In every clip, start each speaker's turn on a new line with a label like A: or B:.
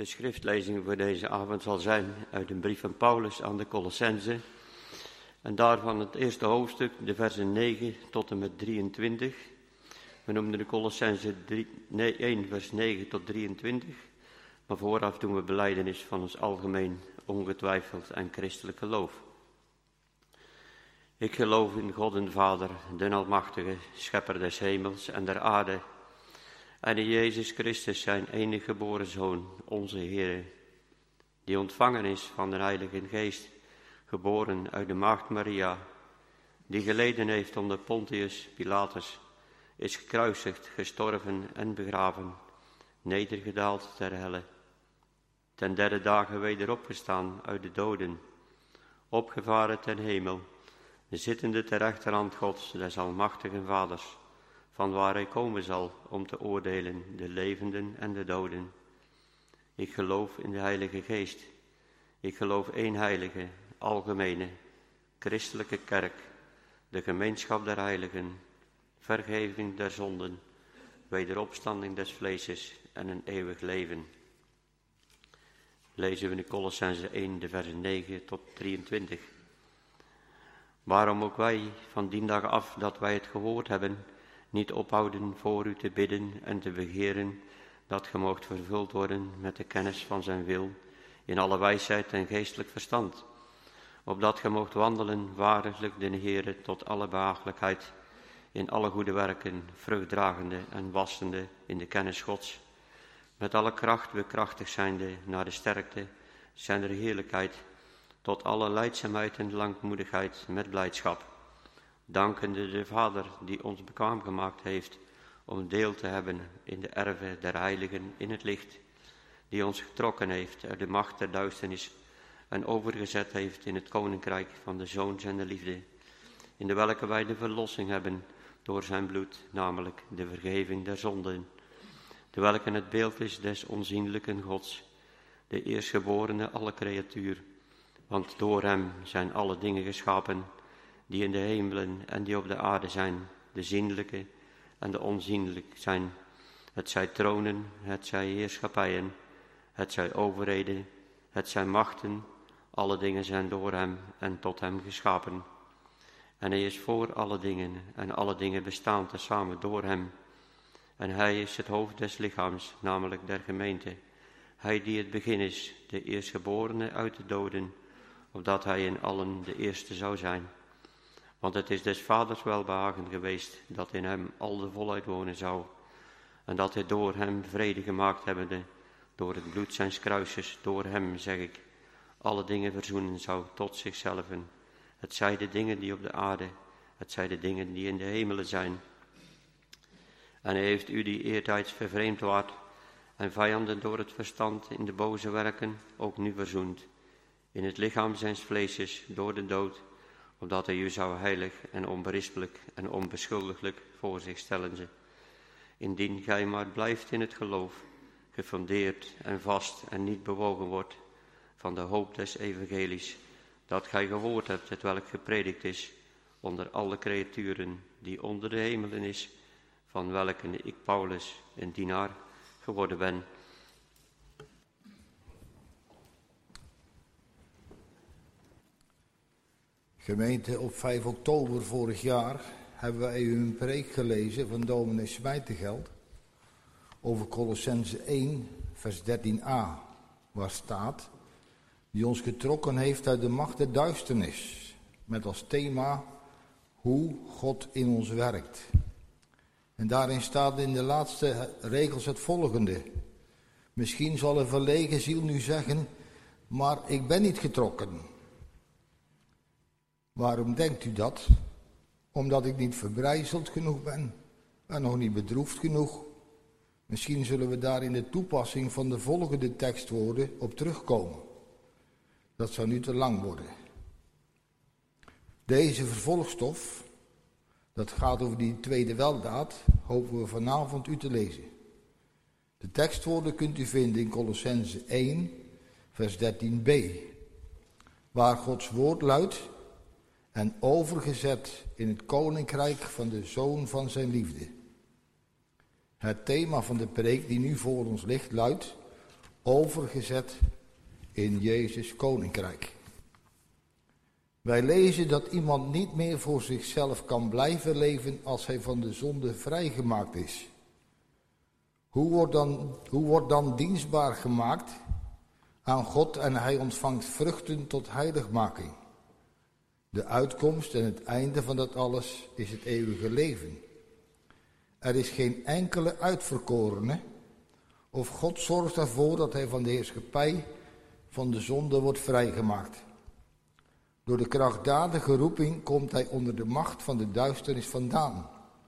A: De schriftlezing voor deze avond zal zijn uit een brief van Paulus aan de Colossenzen. En daarvan het eerste hoofdstuk, de versen 9 tot en met 23. We noemen de Colossenzen 1 vers 9 tot 23. Maar vooraf doen we belijdenis van ons algemeen, ongetwijfeld en christelijk geloof. Ik geloof in God en Vader, de Almachtige, schepper des hemels en der aarde. En in Jezus Christus, zijn enige geboren Zoon, onze Heer, die ontvangen is van de Heilige Geest, geboren uit de maagd Maria, die geleden heeft onder Pontius Pilatus, is gekruisigd, gestorven en begraven, nedergedaald ter helle, ten derde dagen weder opgestaan uit de doden, opgevaren ten hemel, zittende ter rechterhand Gods, des almachtigen Vaders, van waar hij komen zal om te oordelen de levenden en de doden. Ik geloof in de Heilige Geest. Ik geloof één heilige, algemene, christelijke kerk, de gemeenschap der heiligen, vergeving der zonden, wederopstanding des vleeses en een eeuwig leven. Lezen we in Colossenzen 1, de versen 9 tot 23. Waarom ook wij van die dag af dat wij het gehoord hebben, niet ophouden voor u te bidden en te begeren dat ge moogt vervuld worden met de kennis van zijn wil, in alle wijsheid en geestelijk verstand, opdat ge moogt wandelen waardiglijk den Heere tot alle behagelijkheid, in alle goede werken, vruchtdragende en wassende in de kennis Gods, met alle kracht bekrachtigd zijnde naar de sterkte zijner heerlijkheid, tot alle lijdzaamheid en langmoedigheid met blijdschap, dankende de Vader die ons bekwaam gemaakt heeft om deel te hebben in de erve der heiligen in het licht, die ons getrokken heeft uit de macht der duisternis en overgezet heeft in het koninkrijk van de Zoon zijner liefde, in de welke wij de verlossing hebben door zijn bloed, namelijk de vergeving der zonden, de welke het beeld is des onzienlijken Gods, de eerstgeborene alle creatuur, want door hem zijn alle dingen geschapen, die in de hemelen en die op de aarde zijn, de zienlijke en de onzienlijke zijn, het zij tronen, het zij heerschappijen, het zij overheden, het zij machten, alle dingen zijn door hem en tot hem geschapen. En hij is voor alle dingen en alle dingen bestaan tezamen door hem. En hij is het hoofd des lichaams, namelijk der gemeente. Hij die het begin is, de eerstgeborene uit de doden, opdat hij in allen de eerste zou zijn. Want het is des Vaders welbehagen geweest dat in hem al de volheid wonen zou, en dat hij door hem vrede gemaakt hebbende, door het bloed zijns kruises, door hem, zeg ik, alle dingen verzoenen zou tot zichzelf. Het zij de dingen die op de aarde, het zij de dingen die in de hemelen zijn. En hij heeft u die eertijds vervreemd waart, en vijanden door het verstand in de boze werken, ook nu verzoend, in het lichaam zijns vleeses door de dood, opdat hij u zou heilig en onberispelijk en onbeschuldiglijk voor zich stellen ze. Indien gij maar blijft in het geloof, gefundeerd en vast en niet bewogen wordt van de hoop des evangelies, dat gij gehoord hebt, het welk gepredikt is, onder alle creaturen die onder de hemelen is, van welke ik Paulus, een dienaar, geworden ben.
B: Gemeente, op 5 oktober vorig jaar hebben wij een preek gelezen van dominee Smijtegeld over Colossenzen 1, vers 13a, waar staat, die ons getrokken heeft uit de macht der duisternis, met als thema hoe God in ons werkt. En daarin staat in de laatste regels het volgende. Misschien zal een verlegen ziel nu zeggen, maar ik ben niet getrokken. Waarom denkt u dat? Omdat ik niet verbrijzeld genoeg ben en nog niet bedroefd genoeg. Misschien zullen we daar in de toepassing van de volgende tekstwoorden op terugkomen. Dat zou nu te lang worden. Deze vervolgstof, dat gaat over die tweede weldaad, hopen we vanavond u te lezen. De tekstwoorden kunt u vinden in Colossenzen 1, vers 13b, waar Gods woord luidt, en overgezet in het koninkrijk van de Zoon van zijn liefde. Het thema van de preek die nu voor ons ligt luidt, overgezet in Jezus' koninkrijk. Wij lezen dat iemand niet meer voor zichzelf kan blijven leven als hij van de zonde vrijgemaakt is. Hoe wordt dan dienstbaar gemaakt aan God en hij ontvangt vruchten tot heiligmaking? De uitkomst en het einde van dat alles is het eeuwige leven. Er is geen enkele uitverkorene, of God zorgt ervoor dat hij van de heerschappij van de zonde wordt vrijgemaakt. Door de krachtdadige roeping komt hij onder de macht van de duisternis vandaan.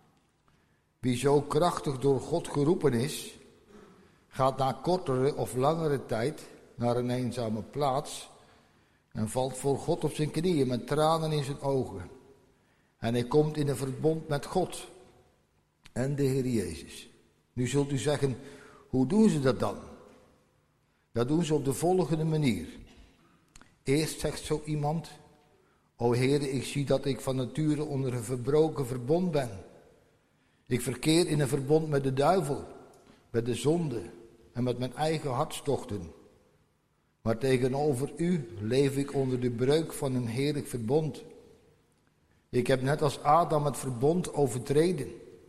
B: Wie zo krachtig door God geroepen is, gaat na kortere of langere tijd naar een eenzame plaats en valt voor God op zijn knieën met tranen in zijn ogen. En hij komt in een verbond met God en de Heer Jezus. Nu zult u zeggen, hoe doen ze dat dan? Dat doen ze op de volgende manier. Eerst zegt zo iemand, o Heere, ik zie dat ik van nature onder een verbroken verbond ben. Ik verkeer in een verbond met de duivel, met de zonde en met mijn eigen hartstochten. Maar tegenover u leef ik onder de breuk van een heerlijk verbond. Ik heb net als Adam het verbond overtreden.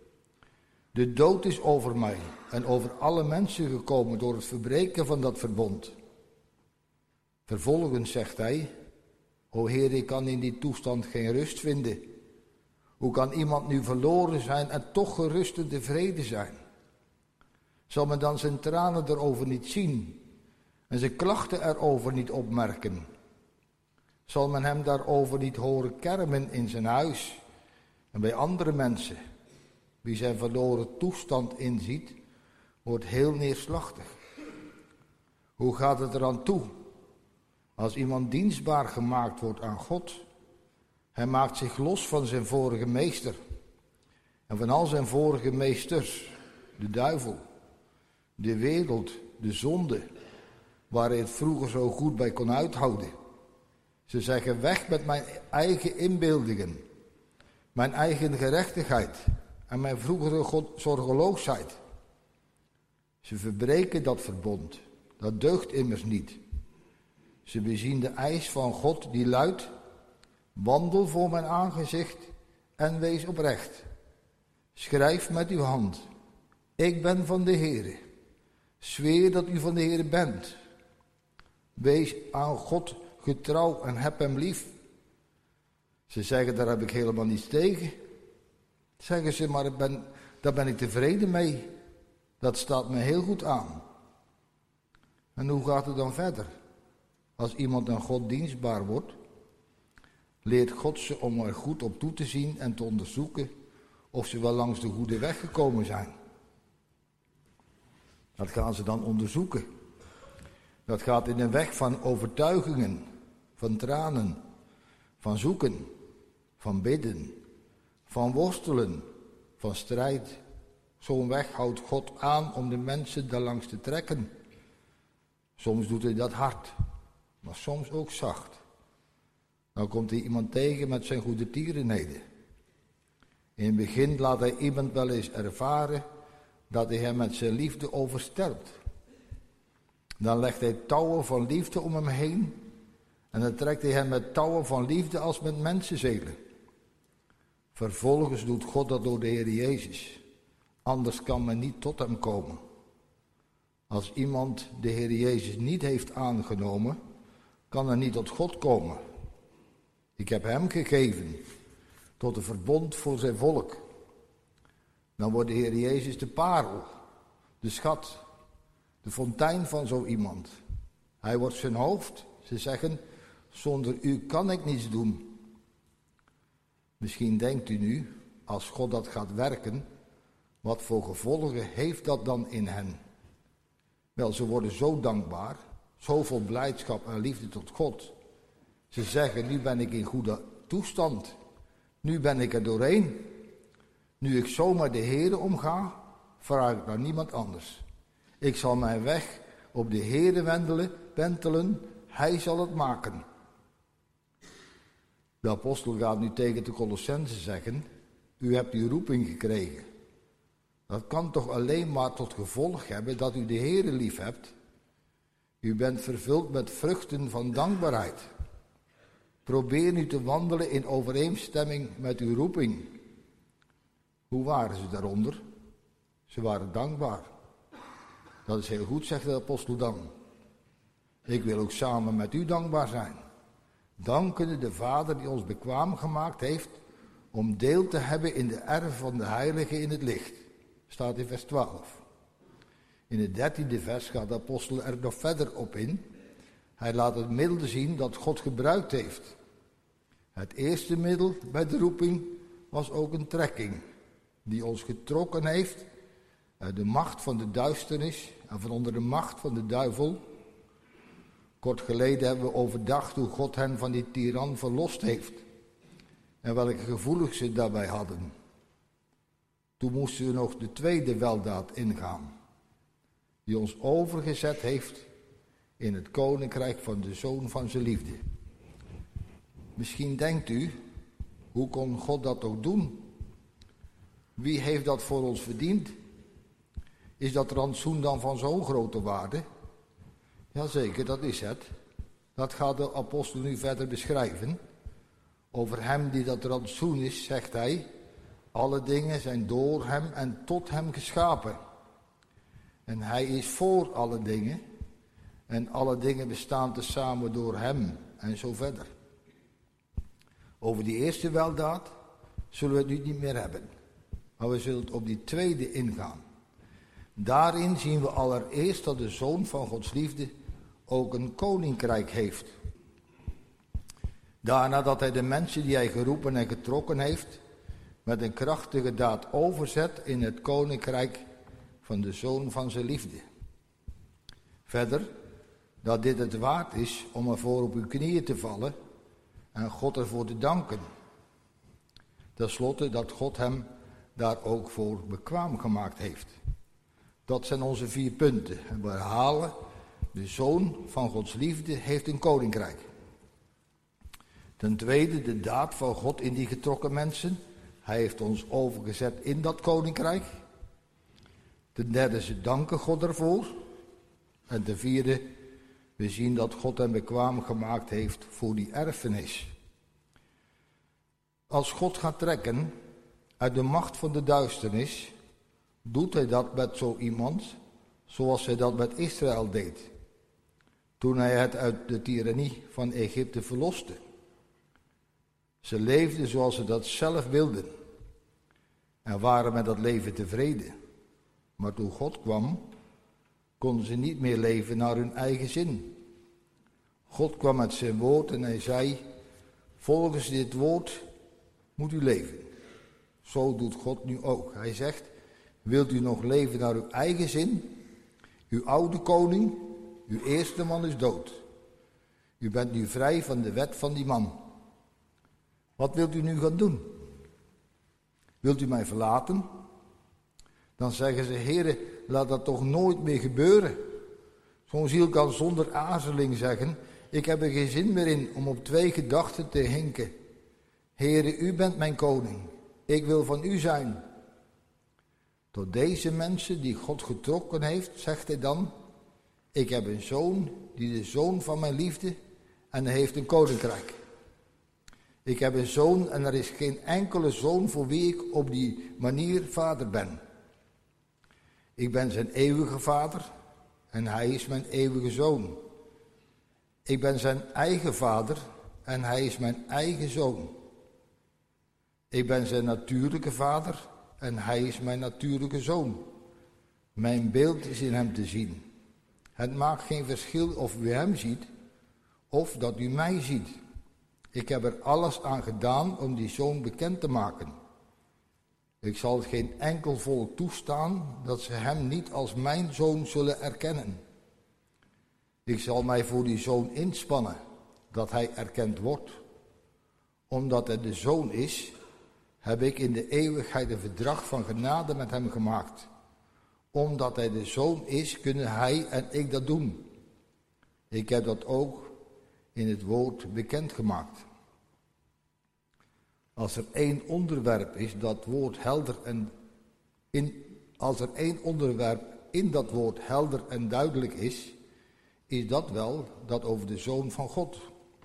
B: De dood is over mij en over alle mensen gekomen door het verbreken van dat verbond. Vervolgens zegt hij, o Heer, ik kan in die toestand geen rust vinden. Hoe kan iemand nu verloren zijn en toch gerust en tevreden zijn? Zal men dan zijn tranen erover niet zien en zijn klachten erover niet opmerken? Zal men hem daarover niet horen kermen in zijn huis en bij andere mensen? Wie zijn verloren toestand inziet, wordt heel neerslachtig. Hoe gaat het eraan toe als iemand dienstbaar gemaakt wordt aan God? Hij maakt zich los van zijn vorige meester en van al zijn vorige meesters, de duivel, de wereld, de zonde, waar hij het vroeger zo goed bij kon uithouden. Ze zeggen weg met mijn eigen inbeeldingen, mijn eigen gerechtigheid en mijn vroegere zorgeloosheid. Ze verbreken dat verbond, dat deugt immers niet. Ze bezien de eis van God die luidt, wandel voor mijn aangezicht en wees oprecht. Schrijf met uw hand, ik ben van de Heere. Zweer dat u van de Heere bent. Wees aan God getrouw en heb hem lief. Ze zeggen, daar heb ik helemaal niets tegen. Zeggen ze, maar daar ben ik tevreden mee. Dat staat me heel goed aan. En hoe gaat het dan verder? Als iemand aan God dienstbaar wordt, leert God ze om er goed op toe te zien en te onderzoeken of ze wel langs de goede weg gekomen zijn. Dat gaan ze dan onderzoeken. Dat gaat in een weg van overtuigingen, van tranen, van zoeken, van bidden, van worstelen, van strijd. Zo'n weg houdt God aan om de mensen daarlangs te trekken. Soms doet hij dat hard, maar soms ook zacht. Dan komt hij iemand tegen met zijn goede tierenheden. In het begin laat hij iemand wel eens ervaren dat hij hem met zijn liefde overstelpt. Dan legt hij touwen van liefde om hem heen en dan trekt hij hem met touwen van liefde als met mensenzelen. Vervolgens doet God dat door de Heer Jezus. Anders kan men niet tot hem komen. Als iemand de Heer Jezus niet heeft aangenomen, kan er niet tot God komen. Ik heb hem gegeven tot een verbond voor zijn volk. Dan wordt de Heer Jezus de parel, de schat, de fontein van zo iemand. Hij wordt zijn hoofd. Ze zeggen, zonder u kan ik niets doen. Misschien denkt u nu, als God dat gaat werken, wat voor gevolgen heeft dat dan in hen? Wel, ze worden zo dankbaar, zo vol blijdschap en liefde tot God. Ze zeggen, nu ben ik in goede toestand. Nu ben ik er doorheen. Nu ik zomaar de Heere omga, vraag ik naar niemand anders. Ik zal mijn weg op de Heere wentelen, hij zal het maken. De apostel gaat nu tegen de Colossenzen zeggen, u hebt uw roeping gekregen. Dat kan toch alleen maar tot gevolg hebben dat u de Heere lief hebt U bent vervuld met vruchten van dankbaarheid. Probeer nu te wandelen in overeenstemming met uw roeping. Hoe waren ze daaronder? Ze waren dankbaar. Dat is heel goed, zegt de apostel dan. Ik wil ook samen met u dankbaar zijn. Dankende de Vader die ons bekwaam gemaakt heeft om deel te hebben in de erf van de heiligen in het licht. Staat in vers 12. In het 13e vers gaat de apostel er nog verder op in. Hij laat het middel zien dat God gebruikt heeft. Het eerste middel bij de roeping was ook een trekking die ons getrokken heeft uit de macht van de duisternis en van onder de macht van de duivel. Kort geleden hebben we overdacht hoe God hen van die tiran verlost heeft en welke gevoelens ze daarbij hadden. Toen moesten we nog de tweede weldaad ingaan, die ons overgezet heeft in het koninkrijk van de Zoon van zijn liefde. Misschien denkt u, hoe kon God dat ook doen? Wie heeft dat voor ons verdiend? Is dat rantsoen dan van zo'n grote waarde? Jazeker, dat is het. Dat gaat de apostel nu verder beschrijven. Over hem die dat rantsoen is, zegt hij, alle dingen zijn door hem en tot hem geschapen. En hij is voor alle dingen. En alle dingen bestaan tezamen door hem. En zo verder. Over die eerste weldaad zullen we het nu niet meer hebben. Maar we zullen op die tweede ingaan. Daarin zien we allereerst dat de Zoon van Gods liefde ook een koninkrijk heeft. Daarna dat hij de mensen die hij geroepen en getrokken heeft, met een krachtige daad overzet in het koninkrijk van de Zoon van zijn liefde. Verder, dat dit het waard is om ervoor op uw knieën te vallen en God ervoor te danken. Ten slotte dat God hem daar ook voor bekwaam gemaakt heeft. Dat zijn onze 4 punten. En we herhalen, de Zoon van Gods liefde heeft een koninkrijk. Ten tweede, de daad van God in die getrokken mensen. Hij heeft ons overgezet in dat koninkrijk. Ten derde, ze danken God ervoor. En ten vierde, we zien dat God hem bekwaam gemaakt heeft voor die erfenis. Als God gaat trekken uit de macht van de duisternis, doet hij dat met zo iemand zoals hij dat met Israël deed. Toen hij het uit de tirannie van Egypte verloste. Ze leefden zoals ze dat zelf wilden. En waren met dat leven tevreden. Maar toen God kwam, konden ze niet meer leven naar hun eigen zin. God kwam met zijn woord en hij zei, volgens dit woord moet u leven. Zo doet God nu ook. Hij zegt, wilt u nog leven naar uw eigen zin? Uw oude koning, uw eerste man is dood. U bent nu vrij van de wet van die man. Wat wilt u nu gaan doen? Wilt u mij verlaten? Dan zeggen ze, Heere, laat dat toch nooit meer gebeuren. Zo'n ziel kan zonder aarzeling zeggen, ik heb er geen zin meer in om op 2 gedachten te hinken. Heere, u bent mijn koning. Ik wil van u zijn. Tot deze mensen die God getrokken heeft, zegt hij dan, ik heb een zoon die de zoon van mijn liefde en hij heeft een koninkrijk. Ik heb een zoon en er is geen enkele zoon voor wie ik op die manier vader ben. Ik ben zijn eeuwige vader en hij is mijn eeuwige zoon. Ik ben zijn eigen vader en hij is mijn eigen zoon. Ik ben zijn natuurlijke vader en hij is mijn natuurlijke zoon. Mijn beeld is in hem te zien. Het maakt geen verschil of u hem ziet of dat u mij ziet. Ik heb er alles aan gedaan om die zoon bekend te maken. Ik zal geen enkel volk toestaan dat ze hem niet als mijn zoon zullen erkennen. Ik zal mij voor die zoon inspannen, dat hij erkend wordt. Omdat hij de zoon is, heb ik in de eeuwigheid een verdrag van genade met hem gemaakt. Omdat hij de zoon is, kunnen hij en ik dat doen. Ik heb dat ook in het woord bekendgemaakt. Als er één onderwerp is dat woord helder en als er één onderwerp in dat woord helder en duidelijk is is dat wel dat over de Zoon van God.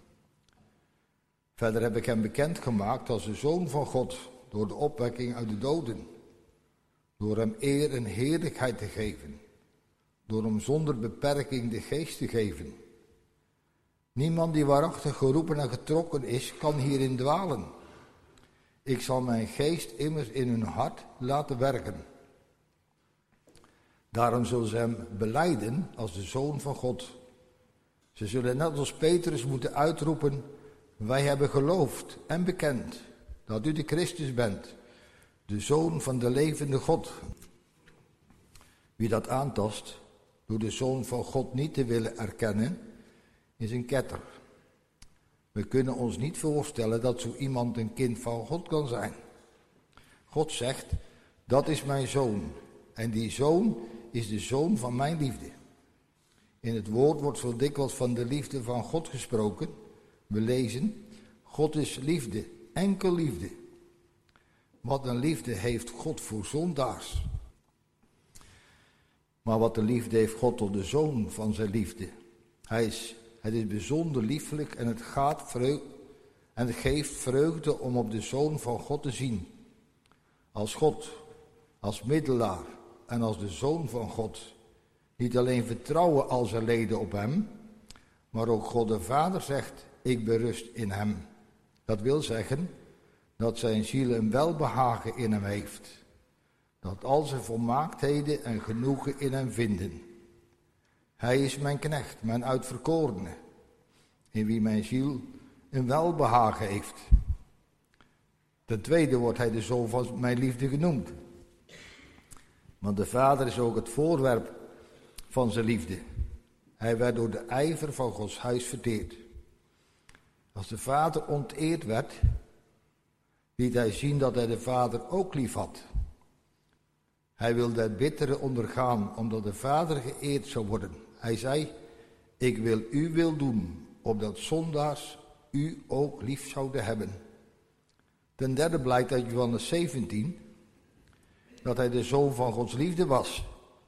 B: Verder heb ik hem bekendgemaakt als de Zoon van God door de opwekking uit de doden. Door hem eer en heerlijkheid te geven. Door hem zonder beperking de geest te geven. Niemand die waarachtig geroepen en getrokken is, kan hierin dwalen. Ik zal mijn geest immers in hun hart laten werken. Daarom zullen ze hem belijden als de Zoon van God. Ze zullen net als Petrus moeten uitroepen: wij hebben geloofd en bekend dat u de Christus bent, de Zoon van de levende God. Wie dat aantast, door de Zoon van God niet te willen erkennen, is een ketter. We kunnen ons niet voorstellen dat zo iemand een kind van God kan zijn. God zegt, dat is mijn zoon. En die zoon is de zoon van mijn liefde. In het woord wordt zo dikwijls van de liefde van God gesproken. We lezen, God is liefde, enkel liefde. Wat een liefde heeft God voor zondaars. Maar wat een liefde heeft God tot de zoon van zijn liefde. Het is bijzonder liefelijk en het geeft vreugde om op de Zoon van God te zien. Als God, als middelaar en als de Zoon van God. Niet alleen vertrouwen al zijn leden op hem, maar ook God de Vader zegt, ik berust in hem. Dat wil zeggen dat zijn ziel een welbehagen in hem heeft. Dat al zijn volmaaktheden en genoegen in hem vinden. Hij is mijn knecht, mijn uitverkorene, in wie mijn ziel een welbehagen heeft. Ten tweede wordt hij de zoon van mijn liefde genoemd. Want de Vader is ook het voorwerp van zijn liefde. Hij werd door de ijver van Gods huis verteerd. Als de Vader onteerd werd, liet hij zien dat hij de Vader ook lief had. Hij wilde het bittere ondergaan, omdat de Vader geëerd zou worden. Hij zei, ik wil uw wil doen, opdat zondaars u ook lief zouden hebben. Ten derde blijkt uit Johannes 17, dat hij de zoon van Gods liefde was.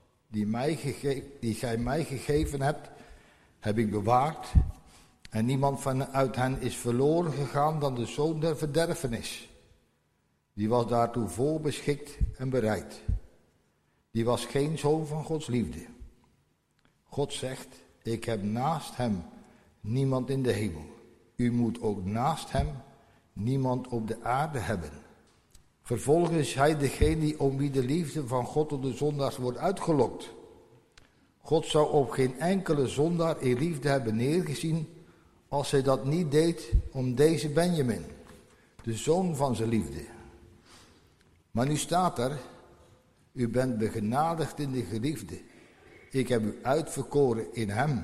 B: Die gij mij gegeven hebt, heb ik bewaard. En niemand vanuit hen is verloren gegaan dan de zoon der verderfenis. Die was daartoe voorbeschikt en bereid. Die was geen zoon van Gods liefde. God zegt, ik heb naast hem niemand in de hemel. U moet ook naast hem niemand op de aarde hebben. Vervolgens is hij degene om wie de liefde van God tot de zondaars wordt uitgelokt. God zou op geen enkele zondaar in liefde hebben neergezien als hij dat niet deed om deze Benjamin, de zoon van zijn liefde. Maar nu staat er, u bent begenadigd in de geliefde. Ik heb u uitverkoren in hem.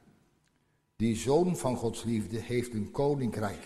B: Die zoon van Gods liefde heeft een koninkrijk.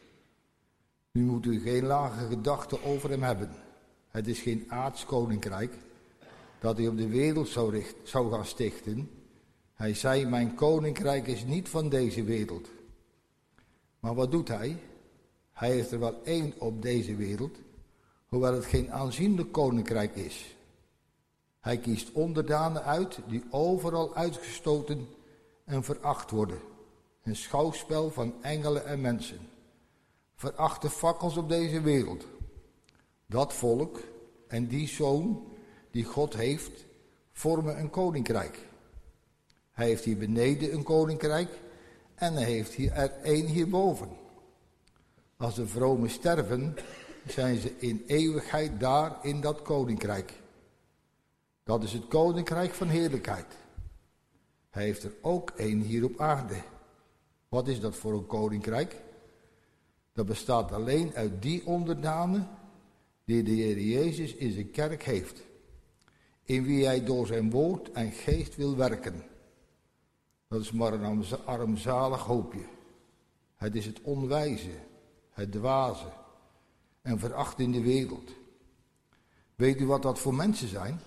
B: Nu moet u geen lage gedachten over hem hebben. Het is geen aards koninkrijk dat hij op de wereld zou gaan stichten. Hij zei, mijn koninkrijk is niet van deze wereld. Maar wat doet hij? Hij heeft er wel één op deze wereld, hoewel het geen aanzienlijk koninkrijk is. Hij kiest onderdanen uit die overal uitgestoten en veracht worden. Een schouwspel van engelen en mensen. Verachte fakkels op deze wereld. Dat volk en die zoon die God heeft, vormen een koninkrijk. Hij heeft hier beneden een koninkrijk en hij heeft er één hierboven. Als de vromen sterven, zijn ze in eeuwigheid daar in dat koninkrijk. Dat is het koninkrijk van heerlijkheid. Hij heeft er ook één hier op aarde. Wat is dat voor een koninkrijk? Dat bestaat alleen uit die onderdanen die de Heer Jezus in zijn kerk heeft. In wie hij door zijn woord en geest wil werken. Dat is maar een armzalig hoopje. Het is het onwijze, het dwaze en veracht in de wereld. Weet u wat dat voor mensen zijn?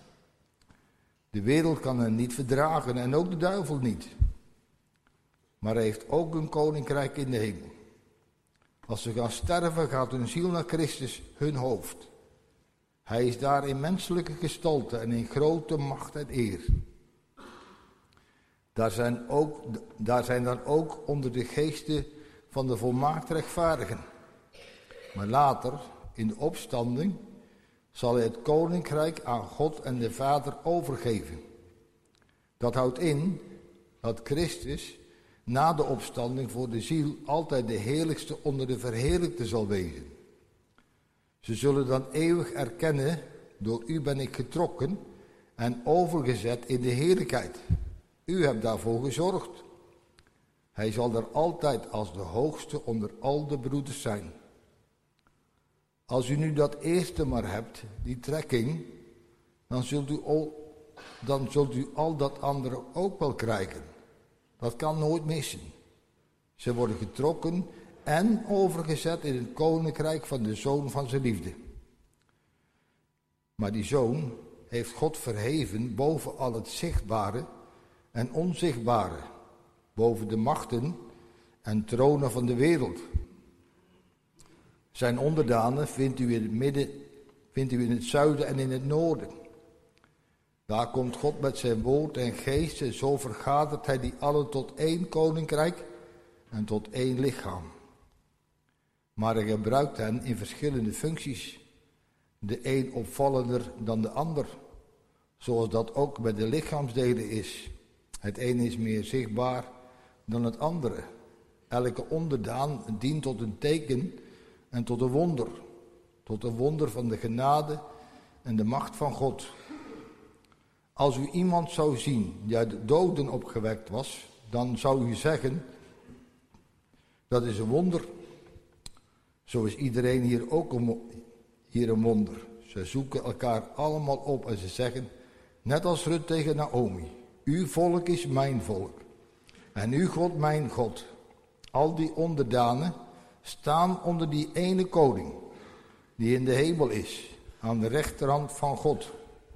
B: De wereld kan hen niet verdragen en ook de duivel niet. Maar hij heeft ook een koninkrijk in de hemel. Als ze gaan sterven, gaat hun ziel naar Christus, hun hoofd. Hij is daar in menselijke gestalte en in grote macht en eer. Daar zijn dan ook onder de geesten van de volmaakt rechtvaardigen. Maar later, in de opstanding, zal hij het koninkrijk aan God en de Vader overgeven. Dat houdt in dat Christus na de opstanding voor de ziel altijd de heerlijkste onder de verheerlijkte zal wezen. Ze zullen dan eeuwig erkennen, door u ben ik getrokken en overgezet in de heerlijkheid. U hebt daarvoor gezorgd. Hij zal er altijd als de hoogste onder al de broeders zijn. Als u nu dat eerste maar hebt, die trekking, dan zult u al dat andere ook wel krijgen. Dat kan nooit missen. Ze worden getrokken en overgezet in het koninkrijk van de Zoon van zijn liefde. Maar die Zoon heeft God verheven boven al het zichtbare en onzichtbare, boven de machten en tronen van de wereld. Zijn onderdanen vindt u in het midden, vindt u in het zuiden en in het noorden. Daar komt God met zijn woord en geest en zo vergadert hij die allen tot één koninkrijk en tot één lichaam. Maar hij gebruikt hen in verschillende functies, de een opvallender dan de ander, zoals dat ook bij de lichaamsdelen is. Het een is meer zichtbaar dan het andere. Elke onderdaan dient tot een teken en tot een wonder van de genade en de macht van God. Als u iemand zou zien die uit de doden opgewekt was, dan zou u zeggen, dat is een wonder. Zo is iedereen hier ook hier een wonder. Ze zoeken elkaar allemaal op en ze zeggen, net als Rut tegen Naomi, uw volk is mijn volk en uw God mijn God. Al die onderdanen staan onder die ene koning die in de hemel is, aan de rechterhand van God.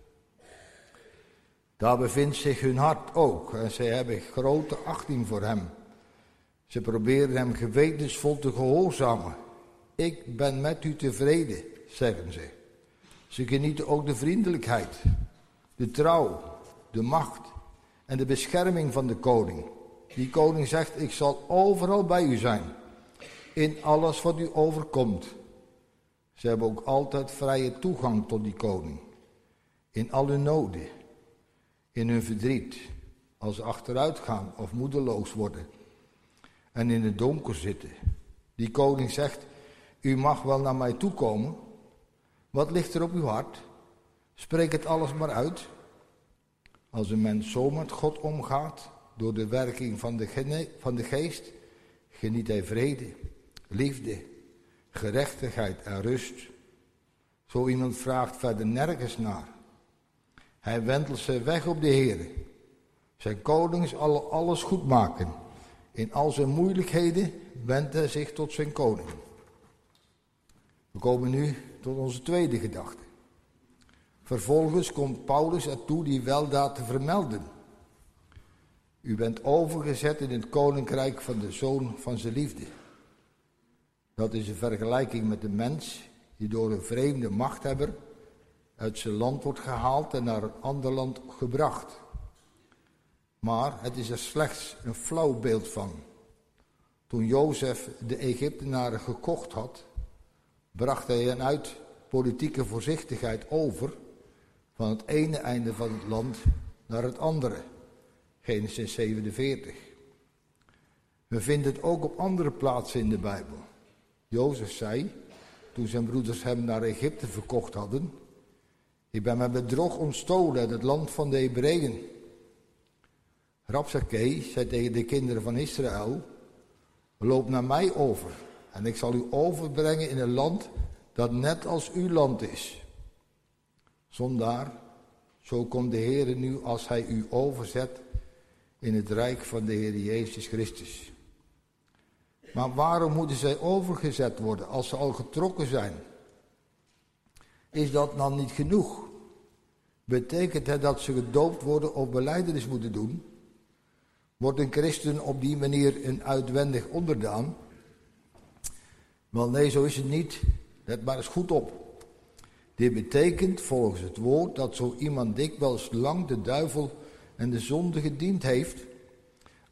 B: Daar bevindt zich hun hart ook en zij hebben grote achting voor hem. Ze proberen hem gewetensvol te gehoorzamen. Ik ben met u tevreden, zeggen ze. Ze genieten ook de vriendelijkheid, de trouw, de macht en de bescherming van de koning. Die koning zegt, ik zal overal bij u zijn, in alles wat u overkomt. Ze hebben ook altijd vrije toegang tot die koning, in al hun noden, in hun verdriet, als ze achteruit gaan of moedeloos worden en in het donker zitten. Die koning zegt, u mag wel naar mij toekomen. Wat ligt er op uw hart? Spreek het alles maar uit. Als een mens zo met God omgaat, door de werking van de geest, geniet hij vrede, liefde, gerechtigheid en rust. Zo iemand vraagt verder nergens naar. Hij wentelt zijn weg op de Heere. Zijn koning zal alles goed maken. In al zijn moeilijkheden wendt hij zich tot zijn koning. We komen nu tot onze tweede gedachte. Vervolgens komt Paulus ertoe die weldaad te vermelden. U bent overgezet in het koninkrijk van de Zoon van zijn liefde. Dat is een vergelijking met de mens die door een vreemde machthebber uit zijn land wordt gehaald en naar een ander land gebracht. Maar het is er slechts een flauw beeld van. Toen Jozef de Egyptenaren gekocht had, bracht hij hen uit politieke voorzichtigheid over van het ene einde van het land naar het andere. Genesis 47. We vinden het ook op andere plaatsen in de Bijbel. Jozef zei, toen zijn broeders hem naar Egypte verkocht hadden, ik ben met bedrog ontstolen uit het land van de Hebreeën. Rabsakee zei tegen de kinderen van Israël, loop naar mij over en ik zal u overbrengen in een land dat net als uw land is. Zondaar, zo komt de Heer nu als hij u overzet in het rijk van de Heer Jezus Christus. Maar waarom moeten zij overgezet worden als ze al getrokken zijn? Is dat dan niet genoeg? Betekent het dat ze gedoopt worden of belijdenis moeten doen? Wordt een christen op die manier een uitwendig onderdaan? Wel nee, zo is het niet. Let maar eens goed op. Dit betekent volgens het woord dat zo iemand dikwijls lang de duivel en de zonde gediend heeft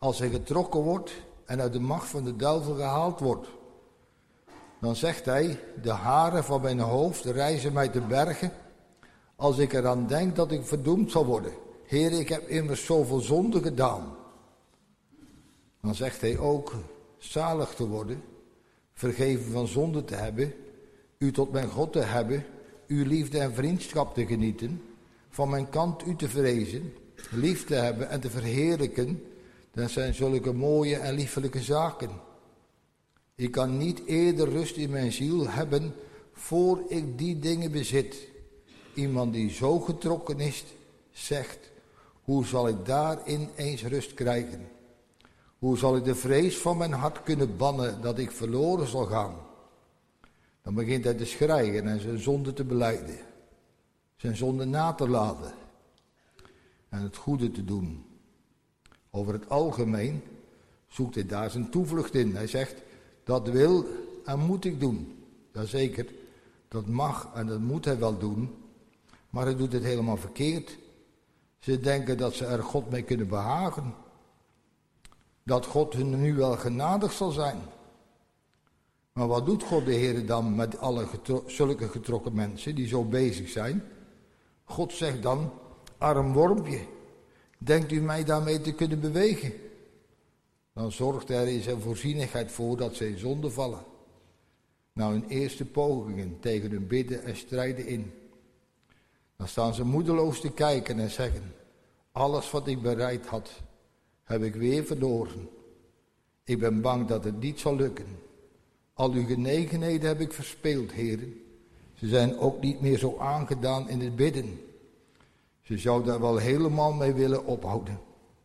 B: als hij getrokken wordt en uit de macht van de duivel gehaald wordt. Dan zegt hij, de haren van mijn hoofd rijzen mij te bergen, als ik eraan denk dat ik verdoemd zal worden. Heer, ik heb immers zoveel zonde gedaan. Dan zegt hij ook, zalig te worden, vergeven van zonde te hebben, u tot mijn God te hebben, uw liefde en vriendschap te genieten, van mijn kant u te vrezen, lief te hebben en te verheerlijken, dat zijn zulke mooie en liefelijke zaken. Ik kan niet eerder rust in mijn ziel hebben, voor ik die dingen bezit. Iemand die zo getrokken is, zegt, hoe zal ik daarin eens rust krijgen? Hoe zal ik de vrees van mijn hart kunnen bannen dat ik verloren zal gaan? Dan begint hij te schreien en zijn zonde te belijden. Zijn zonde na te laten. En het goede te doen. Over het algemeen zoekt hij daar zijn toevlucht in. Hij zegt, dat wil en moet ik doen. Jazeker, dat mag en dat moet hij wel doen. Maar hij doet het helemaal verkeerd. Ze denken dat ze er God mee kunnen behagen. Dat God hun nu wel genadig zal zijn. Maar wat doet God de Heer dan met alle zulke getrokken mensen die zo bezig zijn? God zegt dan, arm wormpje, denkt u mij daarmee te kunnen bewegen? Dan zorgt hij er in zijn voorzienigheid voor dat ze in zonde vallen. Nou, hun eerste pogingen tegen hun bidden en strijden in. Dan staan ze moedeloos te kijken en zeggen, alles wat ik bereid had, heb ik weer verloren. Ik ben bang dat het niet zal lukken. Al uw genegenheden heb ik verspeeld, heren. Ze zijn ook niet meer zo aangedaan in het bidden. Ze zouden daar wel helemaal mee willen ophouden.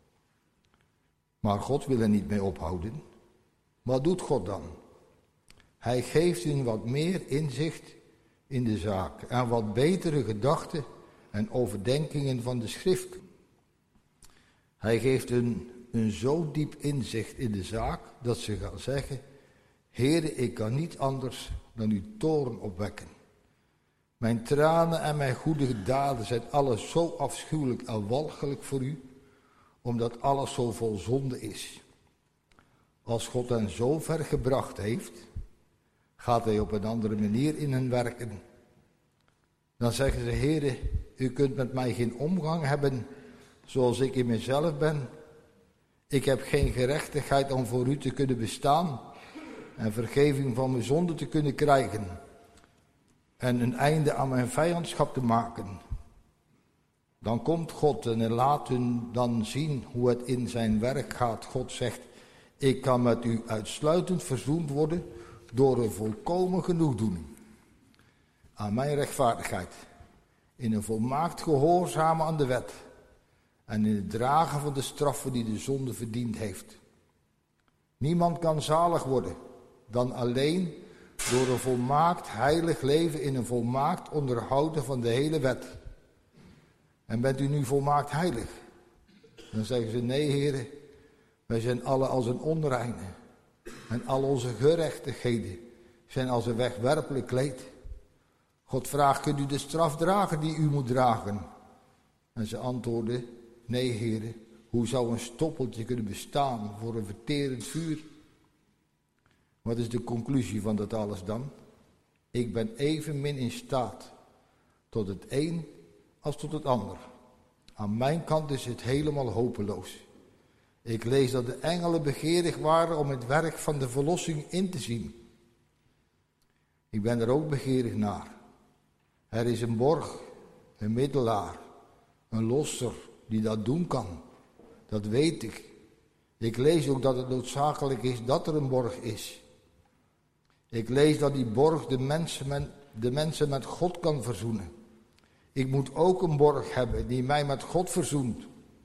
B: Maar God wil er niet mee ophouden. Wat doet God dan? Hij geeft hun wat meer inzicht in de zaak en wat betere gedachten en overdenkingen van de schrift. Hij geeft hun een zo diep inzicht in de zaak dat ze gaan zeggen, Heere, ik kan niet anders dan uw toorn opwekken. Mijn tranen en mijn goede daden zijn alles zo afschuwelijk en walgelijk voor u, omdat alles zo vol zonde is. Als God hen zo ver gebracht heeft, gaat hij op een andere manier in hen werken. Dan zeggen ze, Heere, u kunt met mij geen omgang hebben zoals ik in mezelf ben. Ik heb geen gerechtigheid om voor u te kunnen bestaan en vergeving van mijn zonde te kunnen krijgen en een einde aan mijn vijandschap te maken. Dan komt God en hij laat hun dan zien hoe het in zijn werk gaat. God zegt, ik kan met u uitsluitend verzoend worden door een volkomen genoegdoening aan mijn rechtvaardigheid, in een volmaakt gehoorzamen aan de wet en in het dragen van de straffen die de zonde verdiend heeft. Niemand kan zalig worden dan alleen door een volmaakt heilig leven in een volmaakt onderhouden van de hele wet. En bent u nu volmaakt heilig? Dan zeggen ze, nee heren, wij zijn alle als een onreine. En al onze gerechtigheden zijn als een wegwerpelijk kleed. God vraagt, kunt u de straf dragen die u moet dragen? En ze antwoorden, nee heren, hoe zou een stoppeltje kunnen bestaan voor een verterend vuur? Wat is de conclusie van dat alles dan? Ik ben evenmin in staat tot het een als tot het ander. Aan mijn kant is het helemaal hopeloos. Ik lees dat de engelen begeerig waren om het werk van de verlossing in te zien. Ik ben er ook begeerig naar. Er is een borg, een middelaar, een losser die dat doen kan. Dat weet ik. Ik lees ook dat het noodzakelijk is dat er een borg is. Ik lees dat die borg de mensen met God kan verzoenen. Ik moet ook een borg hebben die mij met God verzoent.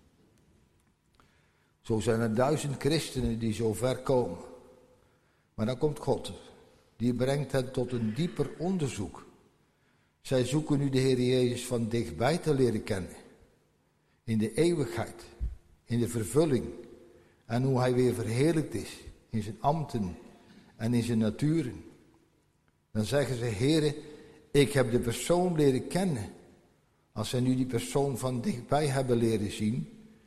B: Zo zijn er 1000 christenen die zo ver komen. Maar dan komt God. Die brengt hen tot een dieper onderzoek. Zij zoeken nu de Heer Jezus van dichtbij te leren kennen. In de eeuwigheid. In de vervulling. En hoe hij weer verheerlijkt is. In zijn ambten. En in zijn naturen. Dan zeggen ze, Heere, ik heb de persoon leren kennen. Als zij nu die persoon van dichtbij hebben leren zien,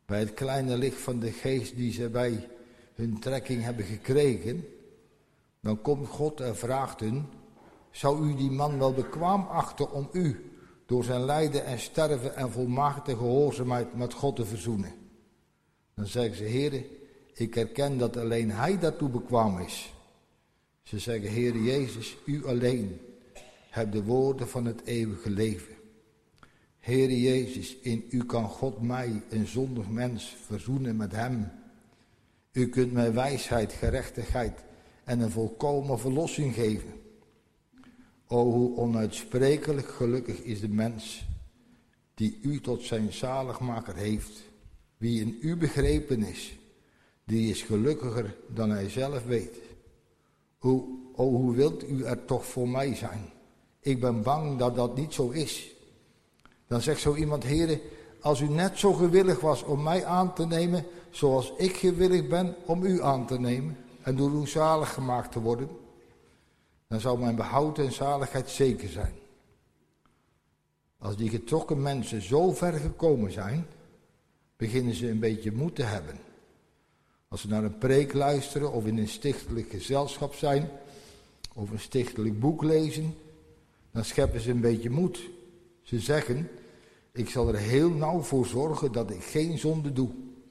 B: bij het kleine licht van de geest die ze bij hun trekking hebben gekregen, dan komt God en vraagt hun, zou u die man wel bekwaam achten om u door zijn lijden en sterven en volmaakte gehoorzaamheid met God te verzoenen? Dan zeggen ze, Heere, ik erken dat alleen hij daartoe bekwaam is. Ze zeggen, Heere Jezus, u alleen hebt de woorden van het eeuwige leven. Heere Jezus, in u kan God mij, een zondig mens, verzoenen met hem. U kunt mij wijsheid, gerechtigheid en een volkomen verlossing geven. O, hoe onuitsprekelijk gelukkig is de mens die u tot zijn zaligmaker heeft. Wie in u begrepen is, die is gelukkiger dan hij zelf weet. Hoe wilt u er toch voor mij zijn? Ik ben bang dat dat niet zo is. Dan zegt zo iemand, Heere, als u net zo gewillig was om mij aan te nemen, zoals ik gewillig ben om u aan te nemen en door u zalig gemaakt te worden, dan zou mijn behoud en zaligheid zeker zijn. Als die getrokken mensen zo ver gekomen zijn, beginnen ze een beetje moed te hebben. Als ze naar een preek luisteren of in een stichtelijk gezelschap zijn of een stichtelijk boek lezen, dan scheppen ze een beetje moed. Ze zeggen, ik zal er heel nauw voor zorgen dat ik geen zonde doe.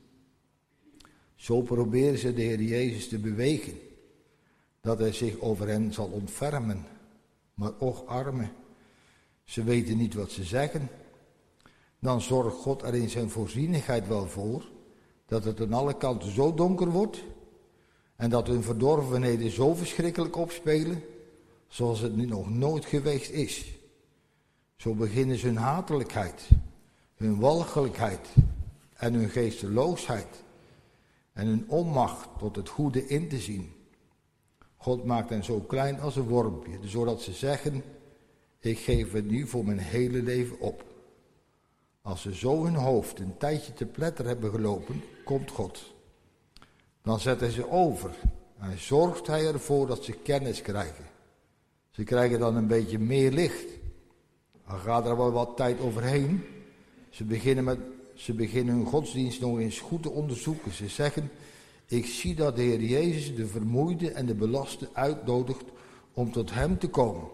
B: Zo proberen ze de Heer Jezus te bewegen, dat hij zich over hen zal ontfermen. Maar och armen, ze weten niet wat ze zeggen. Dan zorgt God er in zijn voorzienigheid wel voor, dat het aan alle kanten zo donker wordt en dat hun verdorvenheden zo verschrikkelijk opspelen, zoals het nu nog nooit geweest is. Zo beginnen ze hun hatelijkheid, hun walgelijkheid en hun geesteloosheid en hun onmacht tot het goede in te zien. God maakt hen zo klein als een wormpje, zodat ze zeggen, ik geef het nu voor mijn hele leven op. Als ze zo hun hoofd een tijdje te pletter hebben gelopen, komt God. Dan zet hij ze over en zorgt hij ervoor dat ze kennis krijgen. Ze krijgen dan een beetje meer licht. Dan gaat er wel wat tijd overheen. Ze beginnen hun godsdienst nog eens goed te onderzoeken. Ze zeggen, ik zie dat de Heer Jezus de vermoeide en de belaste uitnodigt om tot hem te komen.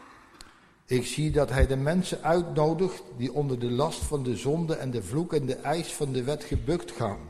B: Ik zie dat hij de mensen uitnodigt die onder de last van de zonde en de vloek en de eis van de wet gebukt gaan.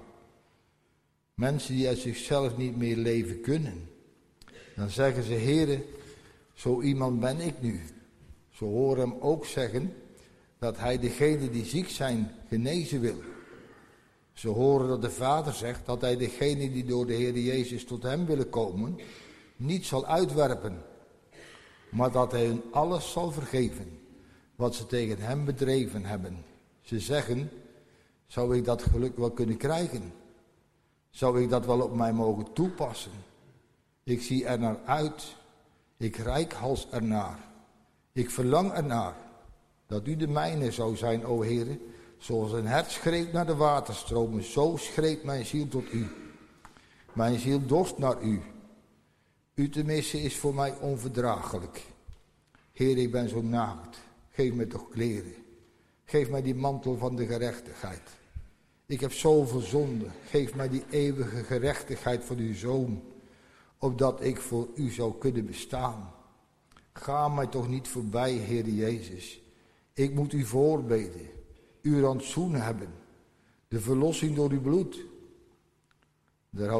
B: Mensen die uit zichzelf niet meer leven kunnen. Dan zeggen ze, Heere, zo iemand ben ik nu. Ze horen hem ook zeggen dat hij degene die ziek zijn genezen wil. Ze horen dat de Vader zegt dat hij degene die door de Heer Jezus tot hem willen komen, niet zal uitwerpen. Maar dat hij hun alles zal vergeven, wat ze tegen hem bedreven hebben. Ze zeggen, zou ik dat geluk wel kunnen krijgen? Zou ik dat wel op mij mogen toepassen? Ik zie er naar uit, ik reikhals ernaar, ik verlang ernaar, dat u de mijne zou zijn, o Heere. Zoals een hert schreeuwt naar de waterstromen, zo schreeuwt mijn ziel tot u. Mijn ziel dorst naar u. U te missen is voor mij onverdraaglijk. Heer, ik ben zo naakt. Geef me toch kleren. Geef mij die mantel van de gerechtigheid. Ik heb zoveel zonde. Geef mij die eeuwige gerechtigheid van uw Zoon, opdat ik voor u zou kunnen bestaan. Ga mij toch niet voorbij, Heer Jezus. Ik moet u voorbeden, uw rantsoen hebben, de verlossing door uw bloed. Daar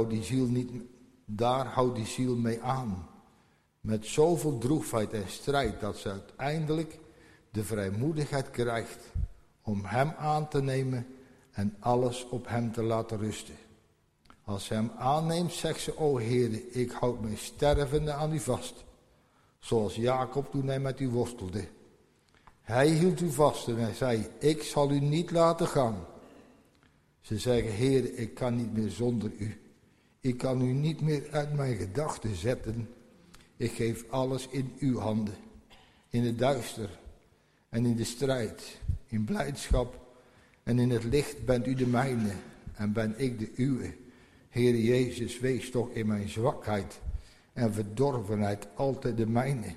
B: houdt die ziel mee aan. Met zoveel droefheid en strijd dat ze uiteindelijk de vrijmoedigheid krijgt om hem aan te nemen en alles op hem te laten rusten. Als ze hem aanneemt, zegt ze, o Heere, ik houd mijn stervende aan u vast. Zoals Jacob toen hij met u worstelde. Hij hield u vast en hij zei, ik zal u niet laten gaan. Ze zeggen, Heere, ik kan niet meer zonder u. Ik kan u niet meer uit mijn gedachten zetten. Ik geef alles in uw handen. In het duister en in de strijd, in blijdschap en in het licht bent u de mijne en ben ik de uwe. Heere Jezus, wees toch in mijn zwakheid en verdorvenheid altijd de mijne.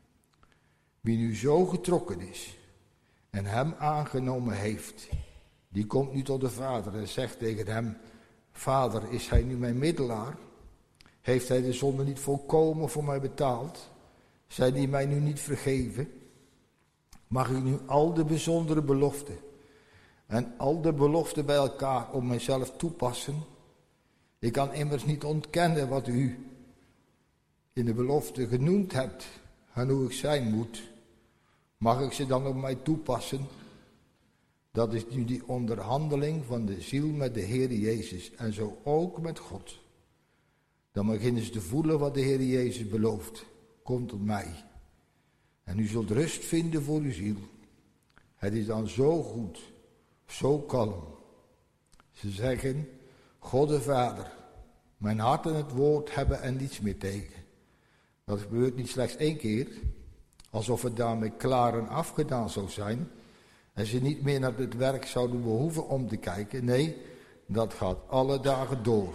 B: Wie nu zo getrokken is en hem aangenomen heeft, die komt nu tot de vader en zegt tegen hem: Vader, is hij nu mijn middelaar? Heeft hij de zonde niet volkomen voor mij betaald? Zijn die mij nu niet vergeven? Mag ik nu al de bijzondere beloften en al de beloften bij elkaar op mijzelf toepassen? Ik kan immers niet ontkennen wat u in de belofte genoemd hebt en hoe ik zijn moet. Mag ik ze dan op mij toepassen? Dat is nu die onderhandeling van de ziel met de Heer Jezus en zo ook met God. Dan beginnen ze te voelen wat de Heer Jezus belooft. Kom tot mij. En u zult rust vinden voor uw ziel. Het is dan zo goed, zo kalm. Ze zeggen: God de Vader, mijn hart en het woord hebben er niets meer tegen. Dat gebeurt niet slechts 1 keer, alsof het daarmee klaar en afgedaan zou zijn en ze niet meer naar het werk zouden behoeven om te kijken. Nee, dat gaat alle dagen door.